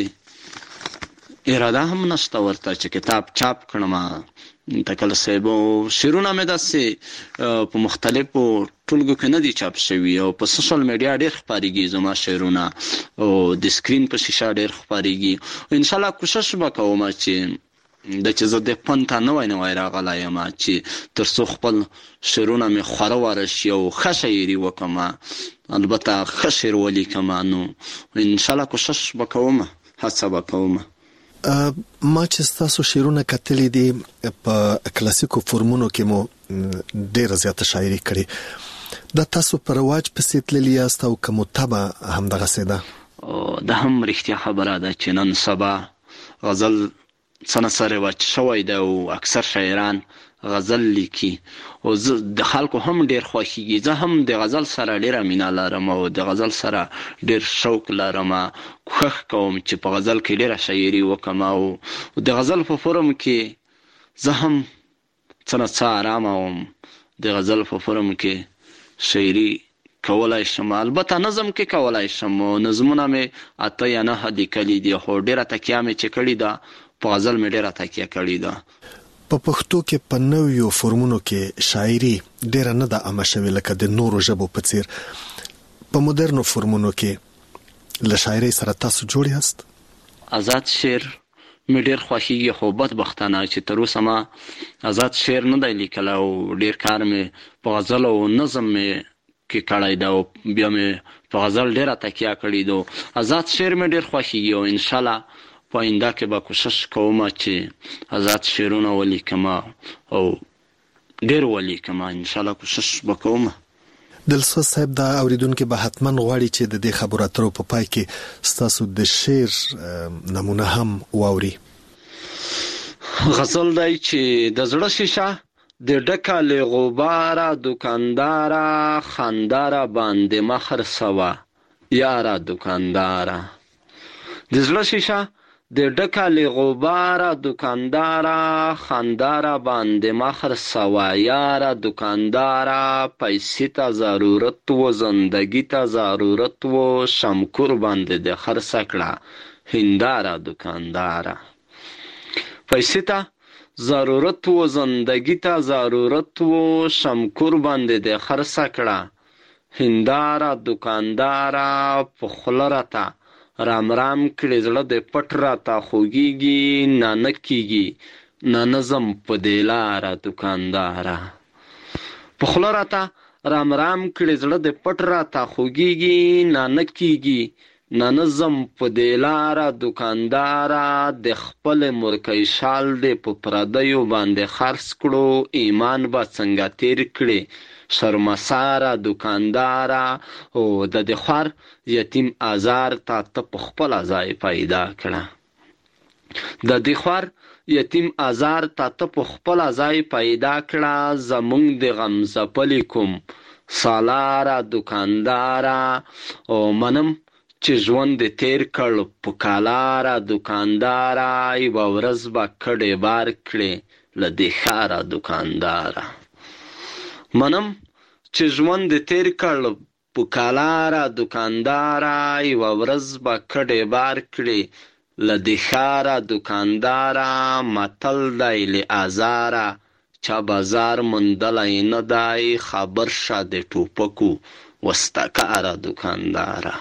اراده هم نشته ورته چې کتاب چاپ کړم. تکل صاحب شعرونه مې داسې په مختلفو ټولګو کې نه دي چاپ شوي او په سوشل میډیا ډېر خپارېږي زما شعرونه او د سکرین په شیشه ډېر خپارېږي. انشاءالله کوشش وکوم چې د چې زه د فن ته نوی راغلی یم چې تر څو خپل شعرونه مې خوره واره شي او ښه شاعري وکړم، البته ښه شعر ولیکم. نو انشاءالله کوشش وکوم، هڅه وکوم. ما چې ستاسو شعرونه کتلي دي په کلاسیکو فورمونو کې مو ډېره زیاته شاعري کړې، دا تاسو په رواج پسې تللي یاست او که مطبع همدغسې ده؟ دا هم رښتیا خبره ده چې نن سبا غزل څه نه څه رواج شوی ده او اکثر شاعران غزل لیکي او د خلکو هم ډیر خوښیږي. زه هم د غزل سره ډیره مینه لرم او د غزل سره ډیر شوق لرم. کوښښ کوم چې په غزل کې ډیره شاعري وکم او د غزل په فورم کې زه هم څه نه څه آرامه وم. د غزل په فورم کې شاعري کولای شم، البته نظم کې کولای شم. نظمونه مې 8 یا 9 لیکلي دي، خو ډیره تکیه مې چې کړې ده په غزل مې ډیره تکیه کړې ده. په پښتو کې په نویو فورمونو کې شاعري ډیره نه ده عامه شوې لکه د نورو ژبو په څیر. په مدرنو فورمونو کې له شاعرۍ سره تاسو جوړ یاست؟ آزاد شعر مې ډیر خوښیږي، خو بدبختانه چې تر اوسه ما آزاد شعر نه دی لیکلی او ډیر کار مې په غزل او نظم مې کې کړی ده او بیا مې په غزل ډیره تکیه کړې ده. آزاد شعر مې ډیر خوښیږي او انشاءالله په آینده کې به کوشش کوم چې آزاد شعرونه ولیکم او ډیر ولیکم. انشاءالله کوشش وکوم. دلسوز صاحب دا اوریدونکو به حتما غواړي چې د دې خبرو اترو په پای کې ستاسو د شعر نمونه هم واوري. غزل دی چې د زړه شیشه د ډکه له غباره دکانداره خنداره باندې مخر سوا یاره دکانداره. د زړه شیشه د ډکه له غباره دکانداره خنداره باندې مخر سوا یاره دکانداره. پیسې ته ضرورت و زندگی ته ضرورت و شمکور باندې د خرڅ کړه هنداره دکانداره. پیسې ته ضرورت و زندگی ته ضرورت و شمکور باندې د خرڅ کړه هنداره دکانداره. په خوله راته رام رام کړي زړه د پټ راته خوږیږي نه کیږي نه نظم په دې لاره دکانداره. په خوله راته رام رام کړي زړه د پټ راته خوږیږي نه کیږي نه نظم په دې لاره دکانداره. د خپل مرکۍ شال دې په پردیو باندې خرڅ کړو ایمان به څنګه تیر کړي شرمساره دکانداره. او د دې خوار یتیم آزار ته په خپل ځای پیدا کړه. د دې خوار یتیم آزار ته په خپل ځای پیدا کړه. زمونږ د غم ځپلي کوم سالاره دکانداره. او منم چې ژوند دې تیر کړ په کالاره دکانداره. یوه ورځ به کډې بار کړې له دې ښاره دکانداره. منم چې ژوند دې تیر کړ په کالاره دکانداره. یوه ورځ به کډې بار کړې له دې ښاره دکانداره. متل دی له آزاره چا بازار موندلی نه دی خبر شه د ټوپکو وسته دکانداره.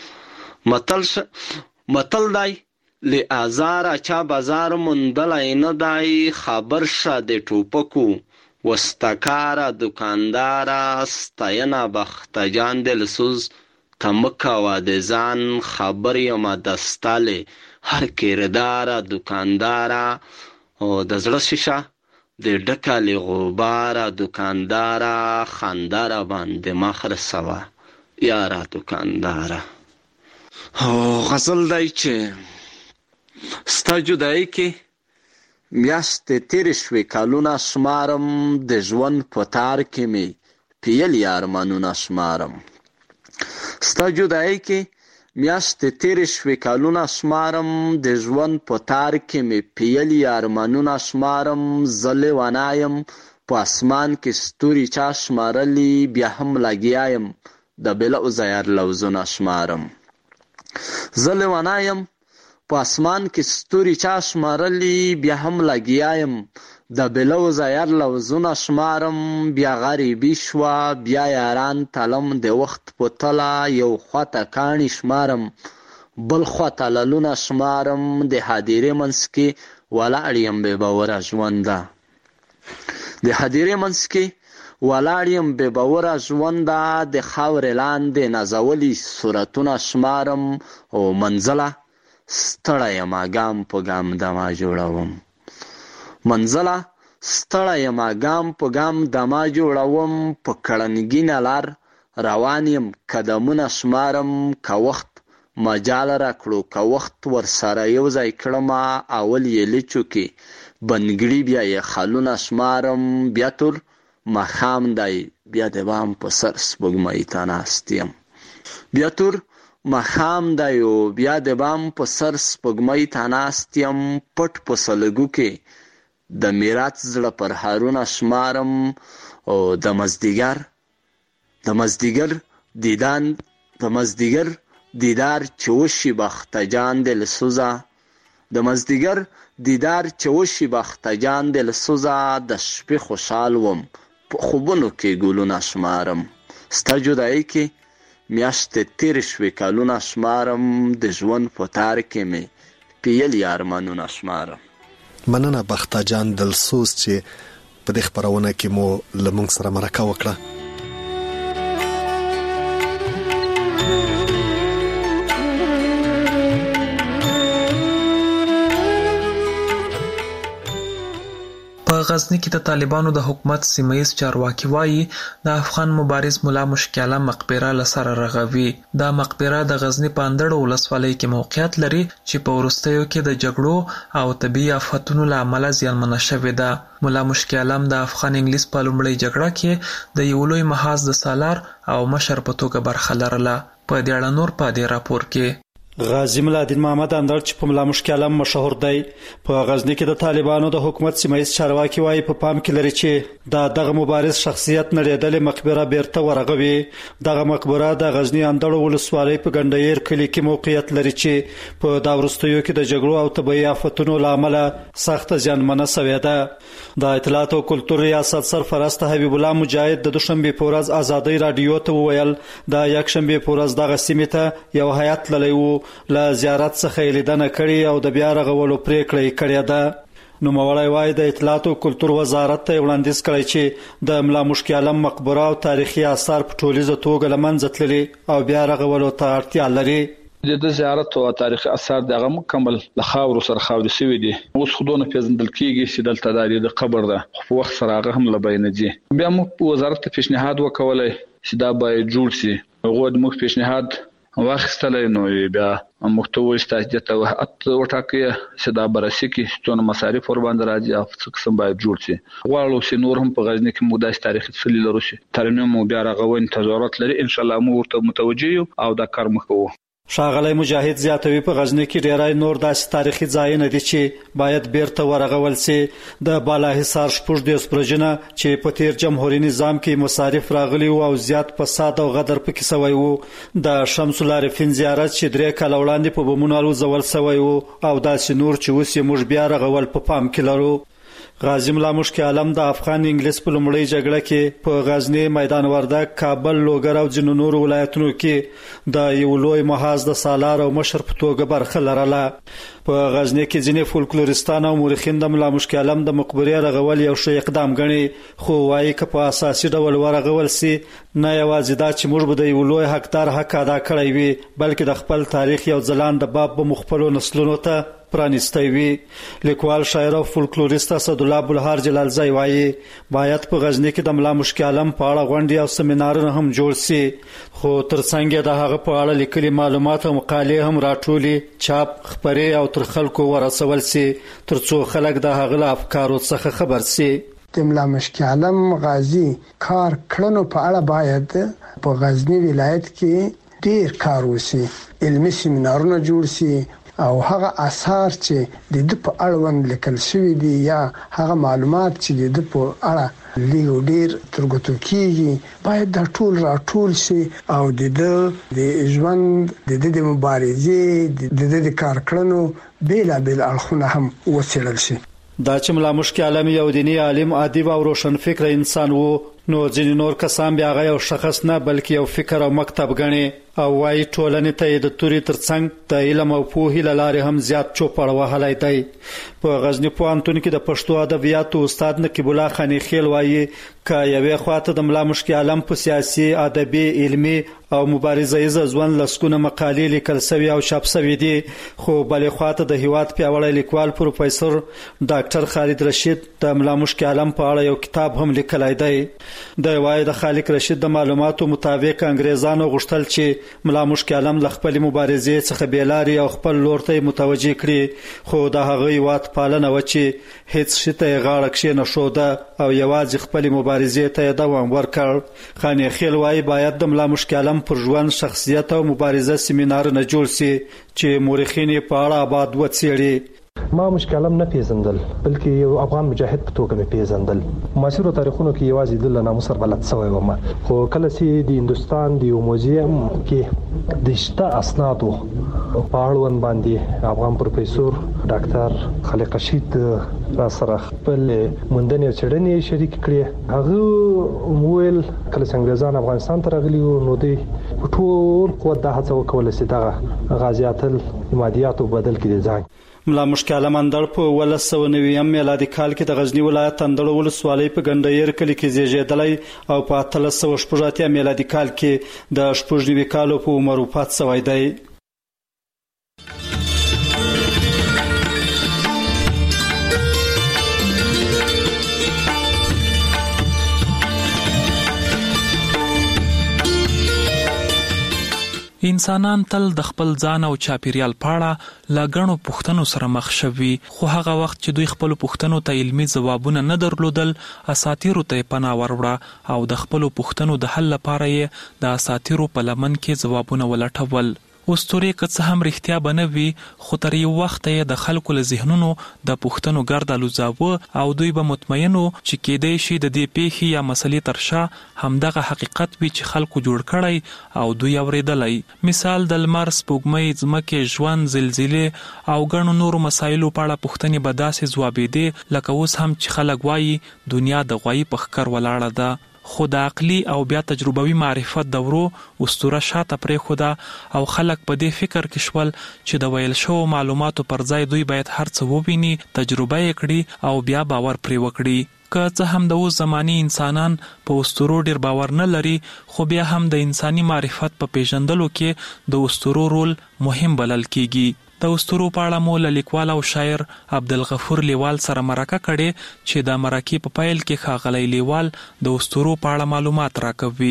متل دی له آزاره چا بازار موندلی نه دی خبر شه د ټوپکو وستکاره دکانداره. ستاینه بخته جان دلسوز تمکوه د ځان خبر یم دستاله هر کرداره دکانداره. او د زړه شیشه د ډکه له غباره دکانداره خنداره باندې مخر سوا یاره دکانداره. غزل دی چې ستا جدایي کې میاشتې تیرې شوې کلونه شمارم د ژوند په تار کې مې پیلي ارمانونه شمارم. ستا جدایي کې میاشتې تیرې شوې کلونه شمارم د ژوند په تار کې مې پیلي ارمانونه شمارم. زه لیونی یم په اسمان کې ستوري چا شمارلي بیا هم لګیا یم د بله عزیر لوزونه شمارم. زه لیونی یم په اسمان کې ستوري چا شمارلي بیا هم لګیا یم د بله عزیر لوزونه شمارم. بیا غریبي شوه بیا یاران تلم د وخت په تله یو خواته کاڼي شمارم بل خواته للونه شمارم. د هدیرې منځ کې ولاړ یم بې باوره ژونده. د هدیرې منځ کې ولاړ یم بې باوره ژونده. د خاورې لاندې نازولي صورتونه شمارم او منزله ستړی یمه ګام په ګام دمه جوړوم. منزله ستړی یمه ګام په ګام دمه جوړوم. په کړنګینه لار روان یم قدمونه شمارم. که وخت مجال راکړو که وخت ورسره یو ځای کړم اول یې لچو کې بنګړي بیا یې خالونه شمارم بیا تر ماښام دی بیا د بام په سر سپوږمۍ ته ناست یم بیا تر ماښام دی او بیا د بام په سر سپوږمۍ ته ناست یم پټ په سلګو کې د میراث زړه پرهارونه شمارم او د مازدیګر دیدار چې وشي بخته جان دل سوزه د مازدیګر دیدار چې وشي بخته جان دل سوزه د شپې خوشحال وم په خوبونو کې ګلونه شمارم ستا جدایي کې میاشتې تېرې شوې کلونه شمارم د ژوند په تار کې مې پیلي ارمانونه شمارم. مننه بخته جان دلسوز چې په دې خبرونه کې مو له موږ سره مرکه وکړه. په غزنی کې د طالبانو د حکومت سیمه‌ییز چارواکي وایي د افغان مبارز مولا مشکي عالم مقبره لسره رغوي. دا مقبره د غزنی په اندړو ولسوالۍ کې موقعیت لري چې په وروستیو کې د جګړو او طبي آفتونو له امله زیانمنه شوې ده. مولا مشکي عالم د افغان انګلیس په لومړۍ جګړه کې د یو لوی محاذ د سالار او مشر په توګه برخه لرله. په دې اړه نور په دې راپور کې غازی ملادین محمد اندړ چې په مولا مشکي عالم مشهور دی په غزنی کې د طالبانو د حکومت سیمه‌ییز چارواکي وایي په پام کې لري چې دغه مبارز شخصیت نړیدلې مقبره بیرته ورغوي. دغه مقبره د غزنی اندړ ولسوالۍ په ګندهیر کلي کې موقعیت لري چې په دا وروستیو کې د جګړو او طبي آفتونو له امله سخت زیانمنه شوې ده. د اطلاعات او کلتور ریاست سرپرست حبیب الله مجاهد د دوشنبه په ورځ ازادي رادیو ته وویل د یکشنبه په ورځ دغه سیمه ته یو هیئت تللی و له زیارت څخه لیدنه کړې او د بیا رغولو پریکړه یې کړې ده. نوموړی وایي د اطلاعات او کلتور وزارت ته وړاندیز کړی چې د مولا مشکي عالم مقبره او تاریخي آثار په ټولیزه توګه له منځه تللي او بیا رغولو ته اړتیا لري. د زیارت او تاریخي آثار دغه مکمل له خاور سره خاوري شوی دي. اوس خودونه پیژندل کیږي چې دلته د قبر ده خو په وخت سره هغه هم لبینځي. بیا موږ وزارت ته پیشنهاد وکولای چې دا باید جوړ شي. هغه د موږ پیشنهاد واخیستلای نو بیا محتوی استاجته وټاکي چې دا برسي کې څونه مصارف ور باندې راځي او څه قسم باید جوړ شي. غواړو چې نور هم په غزنی کې مو د تاریخي څلي لرو شي ترنم مو بیا راغون ضرورت لري. ان شاء الله مو ورته متوجه یو او دا کار مخکو. ښاغلی مجاهد زیاتوي په غزنی کې ډیرای نور داسې تاریخي ځایونه دي چې باید بیرته ورغول شي. د بالاحصار شپږ د برجونه چې په تیر جمهوریت نظام کې مصارف راغلي او زیات فساد او غدر پکې شوی وو. د شمس العارفین زیارت چې 3 کال وړاندې په بمونو الوزول شوی وو او داسې نور چې اوس یې موږ بیا رغول په پام کې لرو. غازی مولا مشکي عالم د افغان انګلیس په لومړۍ جګړه کې په غزنی، میدان وردګ، کابل، لوګر او ځینو نورو ولایتونو کې د یو لوی محاذ د سالار او مشر په توګه برخه لرله. په غزنی کې ځینې فولکلوریستان او مورخین د مولا مشکي عالم د مقبرې رغول یو ښه اقدام ګڼي، خو وایي که په اساسي ډول ورغول سي نه یوازې دا چې موږ به د یو لوی حقدار حق ادا کړی وي بلکې د خپل تاریخ یو ځلانده باب به مخفلو نسلونو ته پرانیستی وي. لیکوال، شاعر او فولکلوریست اسدالله بلهار جلالزی وایي باید په غزنی کې د مولا مشکي عالم په اړه غونډې او سیمینارونه هم جوړ سي، خو ترڅنګ د هغه په اړه لیکلي معلومات او مقالې هم راټولي، چاپ، خپرې او تر خلکو ورسول سي ترڅو خلک د هغه له افکارو څخه خبر سي. د مولا مشکي عالم غازی کار کړنو په اړه باید په غزنی ولایت کې ډیر کار وشي، علمي سیمینارونه جوړ سي او هغه آثار چې د دې په اړوند لیکل شوی دي یا هغه معلومات چې د دې په اړه لیو ډیر ترګوتو کیږي باید د ټول راټول شي او د ژوند د مبارزې د کار کړنو بیلابل اړخونه هم وڅېړل شي. دا چې مولا مشکي عالم یو دیني عالم، ادیب او روشن فکر انسان وو، نو ځینې نور کسان بیا هغه یو شخص نه بلکې یو فکر او مکتب ګڼي او وايي ټولنې ته د توري ترڅنګ د علم او پوهې له لارې هم زیات چوپړ وهلی دی. په غزنی پوهنتون کې د پښتو ادبیاتو استاد نقیب الله خانی خیل وایي که یوې خواته د مولا مشکي عالم په سیاسي، ادبي، علمي او مبارزه‌یز ژوند لسکونه مقالې لیکل شوي او چاپ شوي دي، خو بلې خواته د هیواد پیاوړی لیکوال پروفیسور ډاکټر خالد رشید د مولا مشکي عالم په اړه یو کتاب هم لیکلی دی. د واحد خالق رشید د معلوماتو مطابق انګریزانو غوښتل چې ملا مشکل عالم ل خپل مبارزې څخه بیلاری او خپل لور ته متوجه کړي، خو د هغه وات پالنه و چې هیڅ شته غاړه کې نه شوده او یوازې خپل مبارزې ته دوام ورکړ. خان خیل وايي باید د ملا مشکل عالم پر ژوند، شخصیت او مبارزه سیمینارونه جوړ شي چې مورخین په اړه آباد وڅېړي. ما مشکل عالم نه پیژندل بلکې یو افغان مجاهد په توګه مې پیژندل. معاصرو تاریخونو کې یوازې د ناموسر بلد شوی وم، خو کله چې د هندستان د موزیم کې د شته اسنادو په اړوند باندې افغان پروفیسور ډاکټر خالق رشید را سره خپل موندنې او څېړنې شریک کړې، هغه ویل کله چې انګریزان افغانستان ته راغلي نو دوی ټول قوت د هڅه وکوله چې دغه غازیاتل مادیاتو بدل کړي ځان. ملا مشکل عالم اندړ په 1990 میلادي کال کې د غزنی ولایت اندړ ولسوالۍ په ګندیر کلی کې زیږیدلی او په 1380 میلادي کال کې د 90 کالو په عمر وفات شوی دی. انسانان تل د خپل ځان او چاپیریال پاړه لګڼو پوښتنو سره مخ شوي، خو هغه وخت چې دوی خپل پوښتنو ته علمي ځوابونه نه درلودل، اساطیرو ته پناه وروړه او د خپل پوښتنو د حل لپاره یې د اساطیرو په لمن کې ځوابونه ولټول. اسطورې که څه هم رښتیا به نه وي، خو تر یو وخته یې د خلکو له ذهنونو د پوښتنو ګرد الوځاوه او دوی به مطمئن وو چې کېدای شي د دې پیښې یا مسلې تر شا همدغه حقیقت وي چې خلکو جوړ کړی او دوی اورېدلی. مثال د لمر، سپوږمۍ، ځمکې، ژوند، زلزلې او ګڼو نورو مسایلو په اړه پوښتنې به داسې ځوابېدې لکه اوس هم چې خلک وایي دنیا د غوایي په ښکر ولاړه ده. خو د عقلي او بیا تجربوي معرفت دورو اسطوره شاته پرېښوده او خلک په دې فکر کې شول چې د ویل شوو معلوماتو پر ځای دوی باید هر څه وویني، تجربه یې کړي او بیا باور پرې وکړي. که څه هم د اوس زماني انسانان په اسطورو ډیر باور نه لري، خو بیا هم د انساني معرفت په پیژندلو کې د اسطورو رول مهم بلل کیږي. د اسطورو په اړه مو له لیکوال او شاعر عبدالغفور لیوال سره مرکه کړې چې د مرکې په پیل کې ښاغلی لیوال د اسطورو په اړه معلومات راکوي.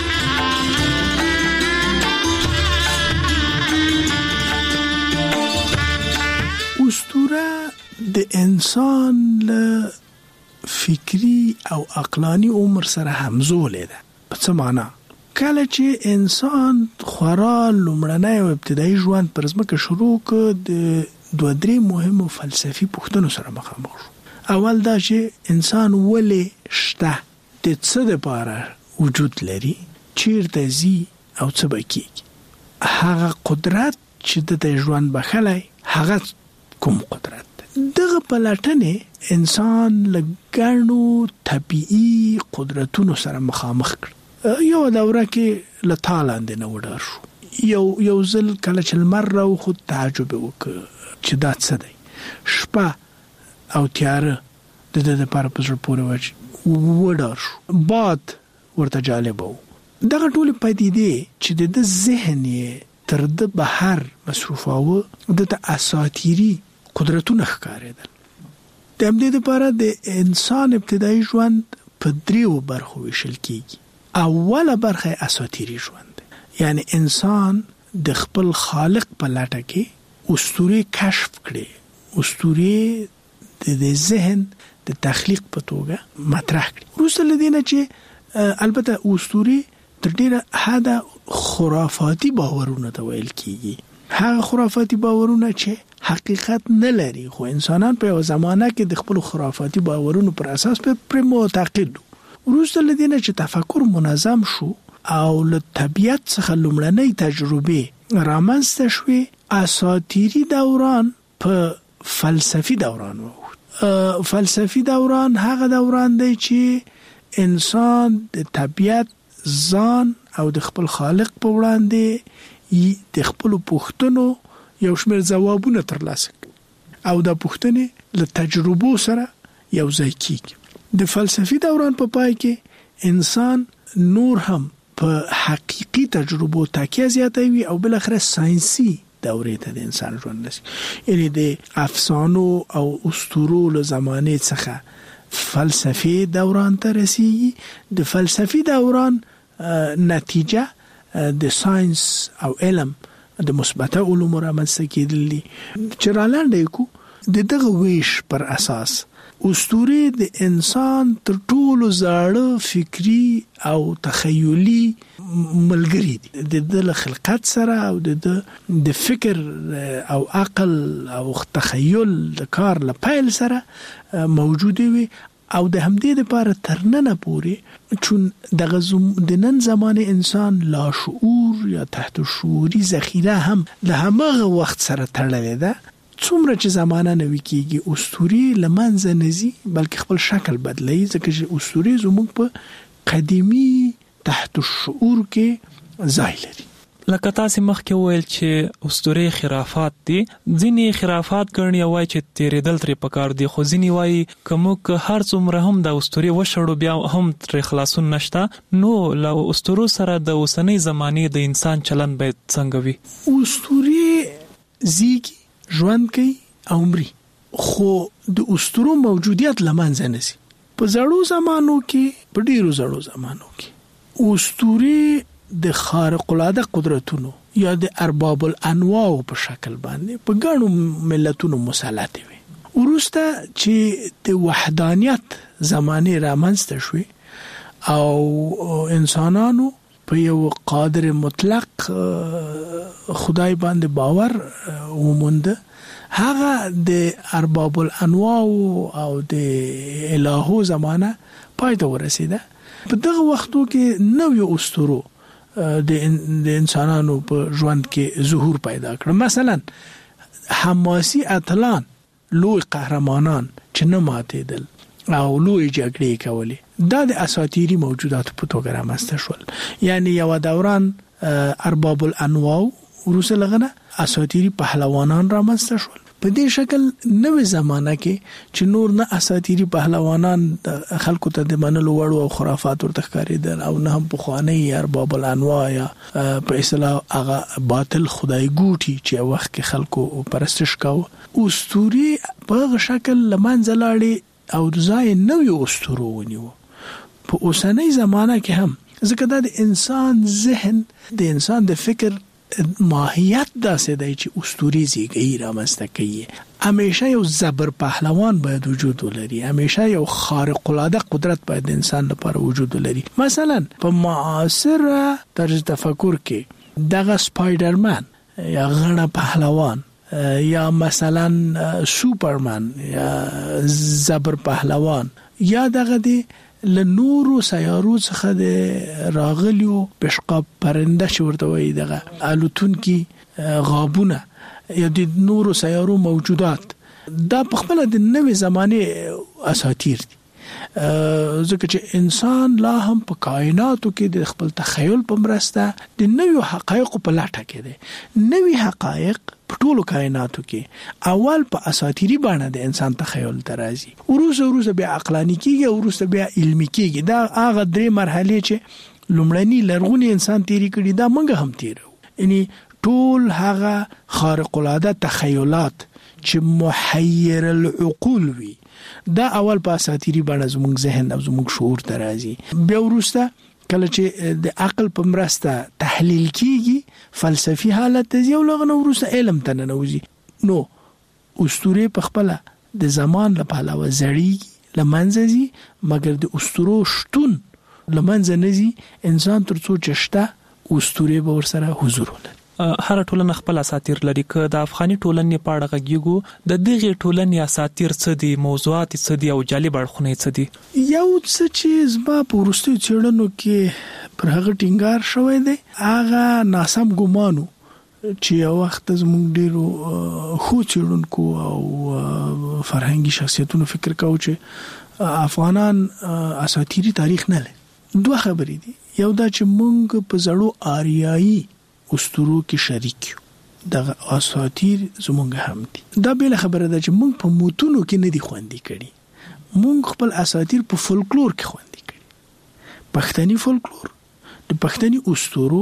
اسطوره د انسان له فکری او عقلانی عمر سره همزوله ده. په څه معنا؟ کله چې انسان خورا لومړنی او ابتدایي ژوند پر ځمکه شروع کړ، د دوه درې مهمو فلسفي پوښتنو سره مخامخ شو. اول دا چې انسان ولې شته، د څه لپاره وجود لري، چیرته ځي او څه به کیږي. هغه قدرت چې د ژوند بخلی هغه کوم قدرت ده؟ دغه پلټنې انسان له ګڼو طبیعي قدرتونو سره مخامخ کړ. یو دوره کې له تالاندې نه وډار شو. یو ځل کله چې لمر راوخوت تعجب وکړ چې دا څه دی. شپه او تیاره د دې لپاره په زړه پورې وډار شو. باد ورته جالب و. دغه ټول پدیدې چې د ذهن یې تر د بهر مصروفاوه د اساطیری قدرتونه ښکارېدل. د همدې لپاره د انسان ابتدایي ژوند په دریو برخو ویشل کیږي. اوله برخه اساطیری ژوند، یعنی انسان د خپل خالق په لټه کې اسطورې کشف کړي، اسطورې د ذهن د تخلیق په توګه مطرح کړي. وروسته له دې نه چې البته اسطورې تر ډیره حده خرافاتي باورونه ته ویل کیږي. هغه خرافاتي باورونه چې حقیقت نه لري، خو انسانان په یو زمانه کې د خپل خرافاتي باورونو پر اساس پر معتقد وو. وروسته له دې نه چې تفکر منظم شو او له طبیعت څخه لومړنۍ تجربې رامنځته شوې، اساطیری دوران په فلسفي دوران وو. فلسفي دوران هغه دوران دی چې انسان د طبیعت، ځان او د خپل خالق په وړاندې د خپل پوښتنو یو شمېر ځوابونه ترلاسه کوي او دا پوښتنې له تجربو سره یو ځای کیږي. د فلسفي دوران په پای کې انسان نور هم په حقيقي تجربو تاکید زیاتوي او بل اخر ساينسي دورې ته د انسان ژوند نشي، یعنی د افسانو او اسطورو له زمانه څخه فلسفي دوران ته رسیږي. د فلسفي دوران نتیجه د ساينس او علم د مثبته علومو رامنځته کېدل چې رالاندې کو د دغه ویش پر اساس اسطوره د انسان تر ټولو زاړه فکری او تخیلی ملګری دي. د خلقت سره او د فکر او عقل او تخیل د کار لپاره سره موجود وي او د همدې لپاره ترننه پوري چون د نن زمانه انسان لا شعور یا تحت شعوري ذخیره هم له هغه وخت سره تړلې ده. څومره چې زمانه نوي کېږي اسطوري لمنځه نزي بلکې خپل شکل بدلوي ځکه چې اسطوري زموږ په قديمي تحت الشعور کې ځای لري. لکه تاسو مخکې ویل چې اسطوري خرافات دي، ځینې خرافات ګڼي وای چې تیرېدل ترې پکار دي، خو ځینې وای کوم هر څومره هم د اسطوري وشړو بیا هم تر خلاصون نشته. نو له اسطورو سره د اوسنۍ زمانه د انسان چلن باید څنګه وي؟ اسطوري زیږي ژوند کوي او مري، خو د اسطورو موجودیت لمنځه نشي. په زړو زمانو کې، په ډیرو زړو زمانو کې اسطوري د خارق العاده قدرتونو یا د ارباب الانواع په شکل باندې په ګڼو ملتونو مسلط وي. ورسته چې د وحدانیت زمانه رامنځته شوه او انسانانو په یو قادر مطلق خدای باندې باور وموند، هغه د ارباب الانواع او د الهو زمانه پای ته ورسیده. په دغه وختو کې نوې اسطورو د انسانانو په ژوند کې ظهور پیدا کړ. مثلا حماسي اتلان، لوی قهرمانان چې نه ماتېدل او لوی جګړې کولې، دا د اساطیری موجودات په توګه رامنځته شول. یعنی یو دوران ارباب الانواع ورسره لغنه اساطیری پهلوانان رامنځته شول. په دې شکل نوې زمانہ کې چې نور نه اساطیری پهلوانان خلکو ته د منلو وړو او خرافات ورته ښکارېدل او نه هم پخوانی ارباب الانواع یا په اصطلاح هغه باطل خدای ګوټي چې وخت کې خلکو پرستش کاوه. اسطوري په شکل لمنځه لاړې او ځای نوې اسطورو ونیو. په اوسنۍ زمانہ کې هم ځکه دا د انسان ذهن، د انسان د فکر ماهیت داسې دی چې اسطوري زیږي رامنځته کوي. همیشه یو زبر پهلوان باید وجود ولري، همیشه یو خارق العاده قدرت باید د انسان لپاره وجود ولري. مثلا په معاصر طرز تفکر کې دغه سپایډرمن یا غړ پهلوان یا مثلا سوپرمن یا زبر پهلوان یا دغه دی لنورو سیارو څخه د راغلیو پشقاب پرنده شورته وي، دغه الوتون کې غابونه یا د نورو سیارو موجودات، دا په خپل د نوې زمانه اساطیر دي. ځکه چې انسان لا هم په کائناتو کې د خپل تخیل په مرسته د نوې حقایق په لټه کې دي. نوې حقایق په ټولو کائناتو کې اول په اساطیری باندې د انسان تخیل ترازی، وروسته بیا عقلانی کېږي، وروسته بیا علمي کېږي. دا هغه درې مرحله چې لومړنی لرغونی انسان تیری کړی، دا موږ هم تیرو. یعنی ټول هغه خارق العاده تخیلات چې محیر العقول وي، دا اول په اساطیری باندې زموږ ذهن او زموږ شعور ته راځي. بیا ورسته کله چې د عقل په مرسته تحلیل کیږي، فلسفي حالت ته یو لغنه ورسته علم ته ننوځي. نو اسطوره په خپل د زمان لپاره وزړی لمنځه ځي، مګر د اسطورو شتون لمنځه نه ځي. انسان ترڅو چشته اسطوره به ورسره حضور ولري. هر ټولنه خپل اساطیر لري. که د افغاني ټولنې په اړه غږیږو، د دغه ټولنې اساطیر څه دي، موضوعات څه دي او جالب اړخونه څه دي؟ یو څه چې زما په ورستي چړنو کې پر هغه ټینګار شوی دی، هغه ناسم ګمانو چې یو وخت زموږ ډیرو خو چړونکو او فرهنګي شخصیتونو فکر کاوه چې افغانان اساطیری تاریخ نه لري. دوه خبرې دي. یو دا چې موږ په زړو آریایي اسطورو کې شریک یو، دغه اساطیر زمونږ هم دي. دا بل خبره ده چې موږ په موتونو کې نه دي خوندې کړي، موږ خپل اساطیر په فولکلور کې خوندې کړي. پښتني فولکلور د پښتني اسطورو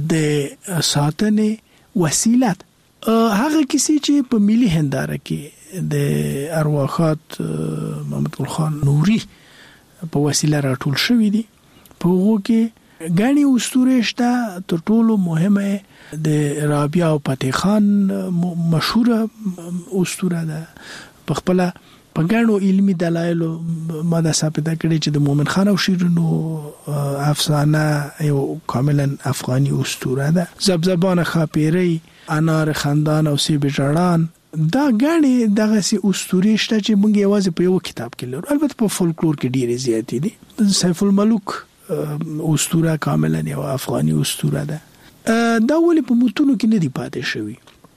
د ساتنې وسیله هغه کیسې چې په ملي هنداره کې د ارواحات محمد ګل خان نوري په وسیله راټول شوې دي. په هغه کې غني اسطوره شته. تر ټولو مهمه د رابعه او فتح خان مشهوره اسطوره ده. په خپل په غاڼو علمي دلایل ماده ثابته کړي چې د مومن خان او شیرینو افسانه یو کاملا افغاني اسطوره ده. زبزبان خاپيري، انار خندان او سیب جړان دا غاڼي دغه سي اسطوري شته چې موږ یوازې په یو کتاب کې لرو. البته په فولکلور کې ډېرې زیاتې دي. سیف الملوک اسطوره کاملا یو افغاني اسطوره ده. دا ولې په متونو کې نه دی پاتې شوی؟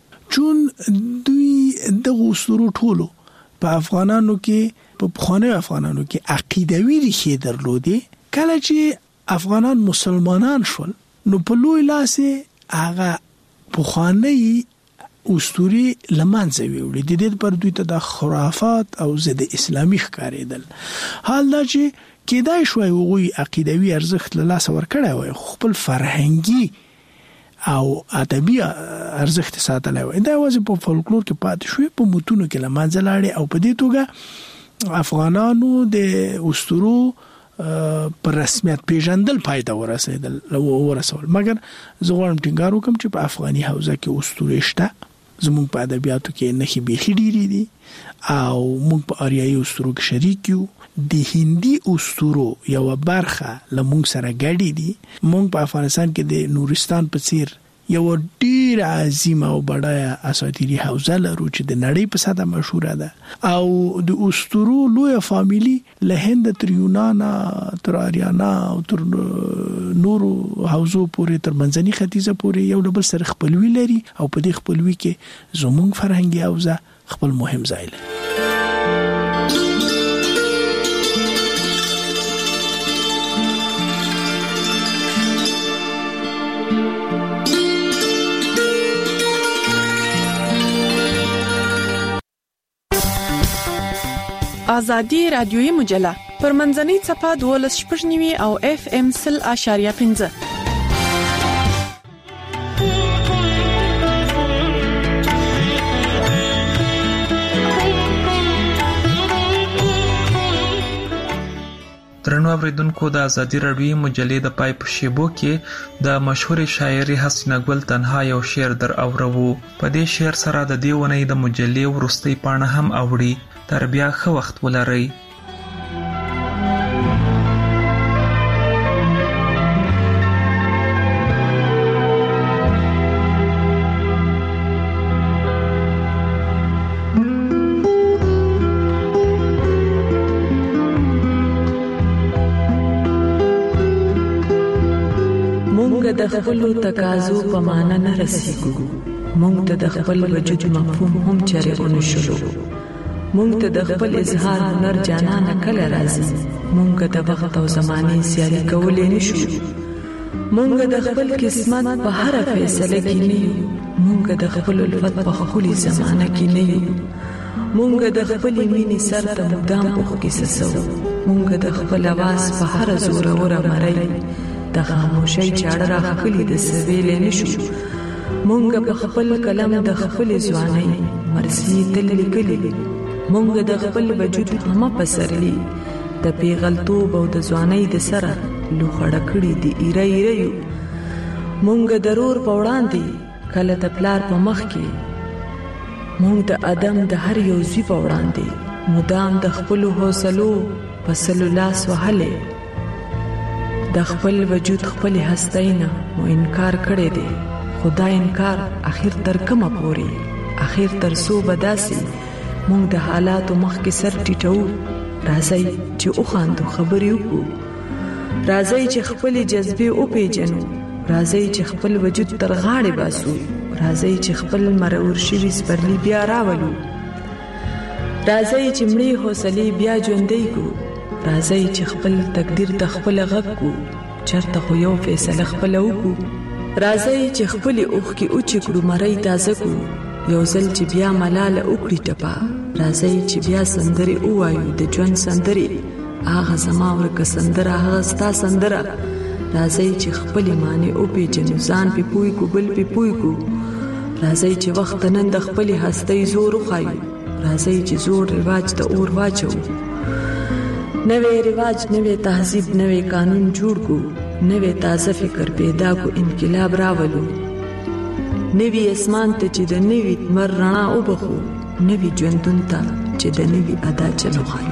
چون دوی دغه اسطورو ټولو په افغانانو کې په بخانه افغانانو کې عقیدوي ریښې درلودې. کله چې افغانان مسلمانان شول نو په لوی لاس هغه بخانه اسطوري لمانځه ویوړي. د دې پر دوی ته د خرافات او ضد اسلامي ښکارېدل. حال دا چې کېدای شوی وغوي عقیدوي ارزښت له لاس ورکړی وای، خپل فرهنګي او ادبي ارزښت ساتلی وای. دا یوازې په فولکلور کې پاتې شوی، په متونو کې لمانځه لاړې او په دې توګه افغانانو د اسطورو پر رسمیت پیژندل پای ته ورسول. مګر زه غواړم ټینګار وکړم چې په افغاني حوزه کې اسطورې شته. زموږ په ادبیاتو کې نښې بیخي ډېرې دي او موږ په آریایي اسطورو کې شریک یو. د هندي اسطورو یو برخه لمونږ سره ګډې دي. موږ په افغانستان کې د نورستان په څیر یو ډیر عظیم او بډایه اساطیري حوزه لرو چې د نړۍ په سطح مشهوره ده او د اسطورو لوی فامیلی له هند تر یونان تر آریانا او تر نورو حوزو پورې تر منځني ختیځه پورې یو ډول سره خپلوي لري او په دې خپلوي کې زموږ فرهنګي حوزه خپل مهم ځای لري. آزادی رادیویی مجله پر منځنۍ صفحه 12.9 او FM 0.5. درنو اوریدونکو د آزادی رادیویی مجلې د پای په شیبو کې د مشهور شاعري حسینه ګل تنها یو شعر در اورو. په دې شعر سره د دې ونې د مجلې ورستۍ پاڼه هم اوړي. تر بیا ښه وخت ولرئ. مونږ د خپل تقاضو په معنا نه رسیدو. مونږ ته د خپل وجود مفهوم هم چرېونه شلو. مونږ ته د خپل اظهار هنر جانانه کله راځي. مونږ د وخت او زمانه سیالي کولې نشو. مونږ د خپل قسمت په هر فیصله کې نه یو. مونږ د خپل الفت په خولي زمانه کې نه یو. مونږ د خپل مینې سر ته مدام په کې سسو. مونږ د خپل आवाज په هر زور اور مړی د خاموشۍ چاړه راخلي د سویل نشو. مونږ په خپل کلم د خپل ځواني مرسي تل لیکلي. مونږ د خپل وجود هم پسرلی د پیغلتوب او د ځوانۍ د سره لوخړه کړې دي ایره. مونږ ضرور په وړاندې کله د پلار په مخ کې. مونږ د ادم د هر یو زی په وړاندې مدام د خپل حوصلو په سلو لاس وهلې. د خپل وجود خپل هستینا مو انکار کړی دی. خدای انکار اخر تر کومه پوري؟ اخر تر سو بداسي مونږ د حالاتو مخ کې سر ټیټو. راځي چې او خاندو خبرې وکړو. راځي چې خپل جذبه او پیژنو. راځي چې خپل وجود تر غاړې باسو. راځي چې خپل مرور شوي سپرلی بیا راولو. راځي چې مړی حوصله بیا ژوندۍ کو. راځي چې خپل تقدیر ته خپل غږ کو. چرته خو یو فیصله خپل وکړو. راځي چې خپل اوخ کې اوچ کړو مړی تازه کو. یو ځل چې بیا ملاله وکړي ټپا. راځي چې بیا سندري وایو د ژوند سندري. هغه زما ورکه سندره هغه ستا سندره. راځي چې خپل معنی او پیژنو ځان په پوي کو بل په پوي کو. راځي چې وخت نن د خپل هستۍ زور وخایو. راځي چې زوړ رواج ته اور واچو. نوې رواج، نوې تهذیب، نوې قانون جوړ کو، نوې تازه فکر پیدا کو، انقلاب راولو. نوې اسمان ته چې د نوې مر رڼا وبخو، نوې ژوندون ته چې د نوې ادا چلو خایو.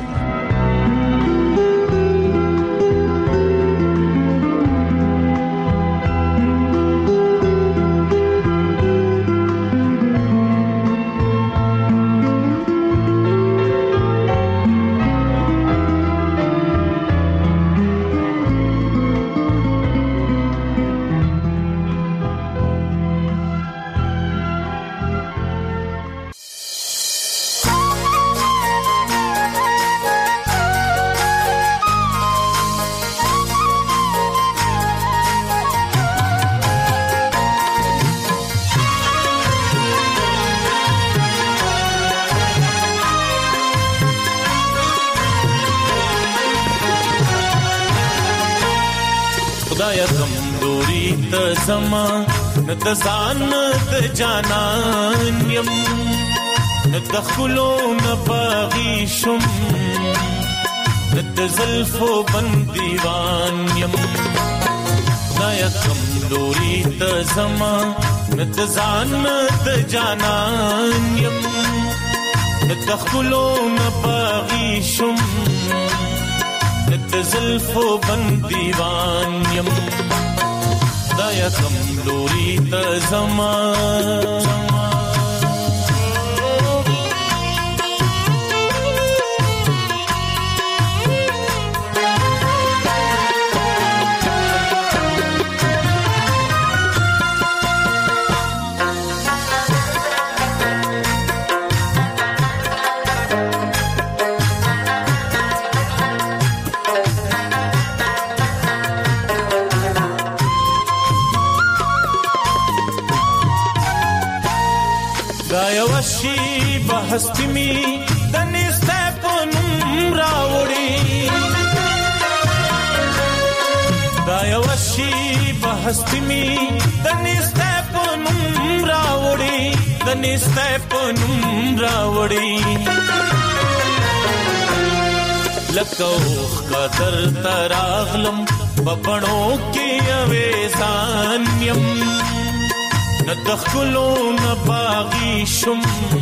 خدایا کمزوري ته زما نه د ځان د جانان یم، نه د خلو نه باغي شم، نه د زلفو بندیوان یم. خدایا کمزوري ته زما نه د ځان د جانان یم، نه د خلو نه باغي شم، د زلفو بندیوان یم. خدایا کمزوري ته زما وشي بهستی می د نسته پنوم راوړي، دا وشي بهستی می د نسته پنوم راوړي، د نسته پنوم راوړي. لکه اوخ قدر تراغلم بپړو کې اویزان یم، نه د خلو نه باغي شم،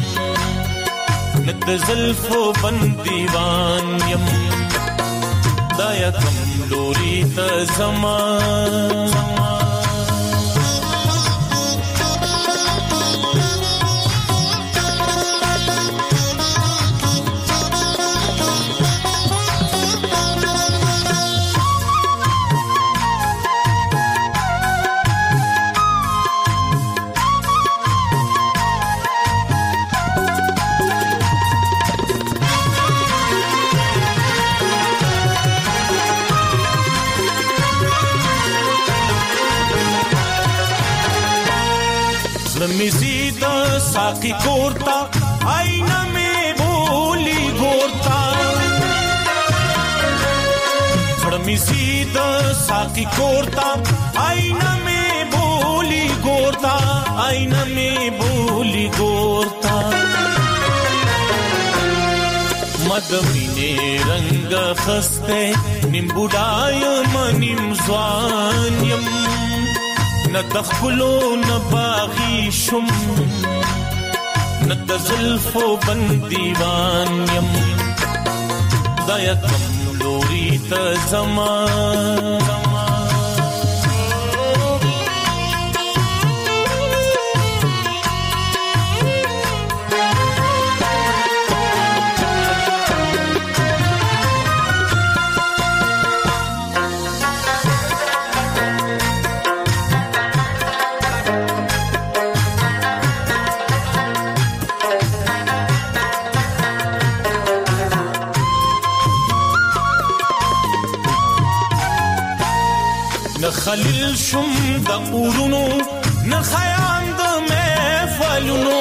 نه د زلفو بندیوان یم. خدایا کمزوري ته زما مزید ساقی کورتا آئینہ میں بولی گورتا، مزید ساقی کورتا آئینہ میں بولی گورتا، آئینہ میں بولی گورتا. مدمینه رنگ خسته نیم بودای منیم زوان یم، نه د خلو نه باغي شم، نه د زلفو بندیوان یم. خدایا کمزوري ته زما خلیل شم د اورونو نه خیام د محفلونو،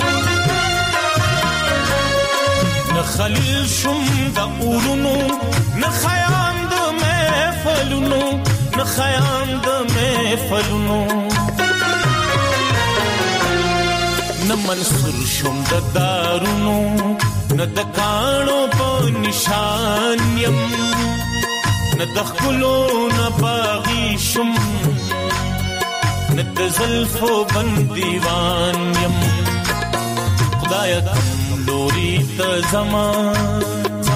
نه خلیل شم د اورونو نه خیام د محفلونو، نه خیام د محفلونو. نه منصور شم د دارونو نه د کانو په نشان یم نه د خلو نه باغی شم نه د زلفو بندیوان یم خدایا کم لوري ته زمان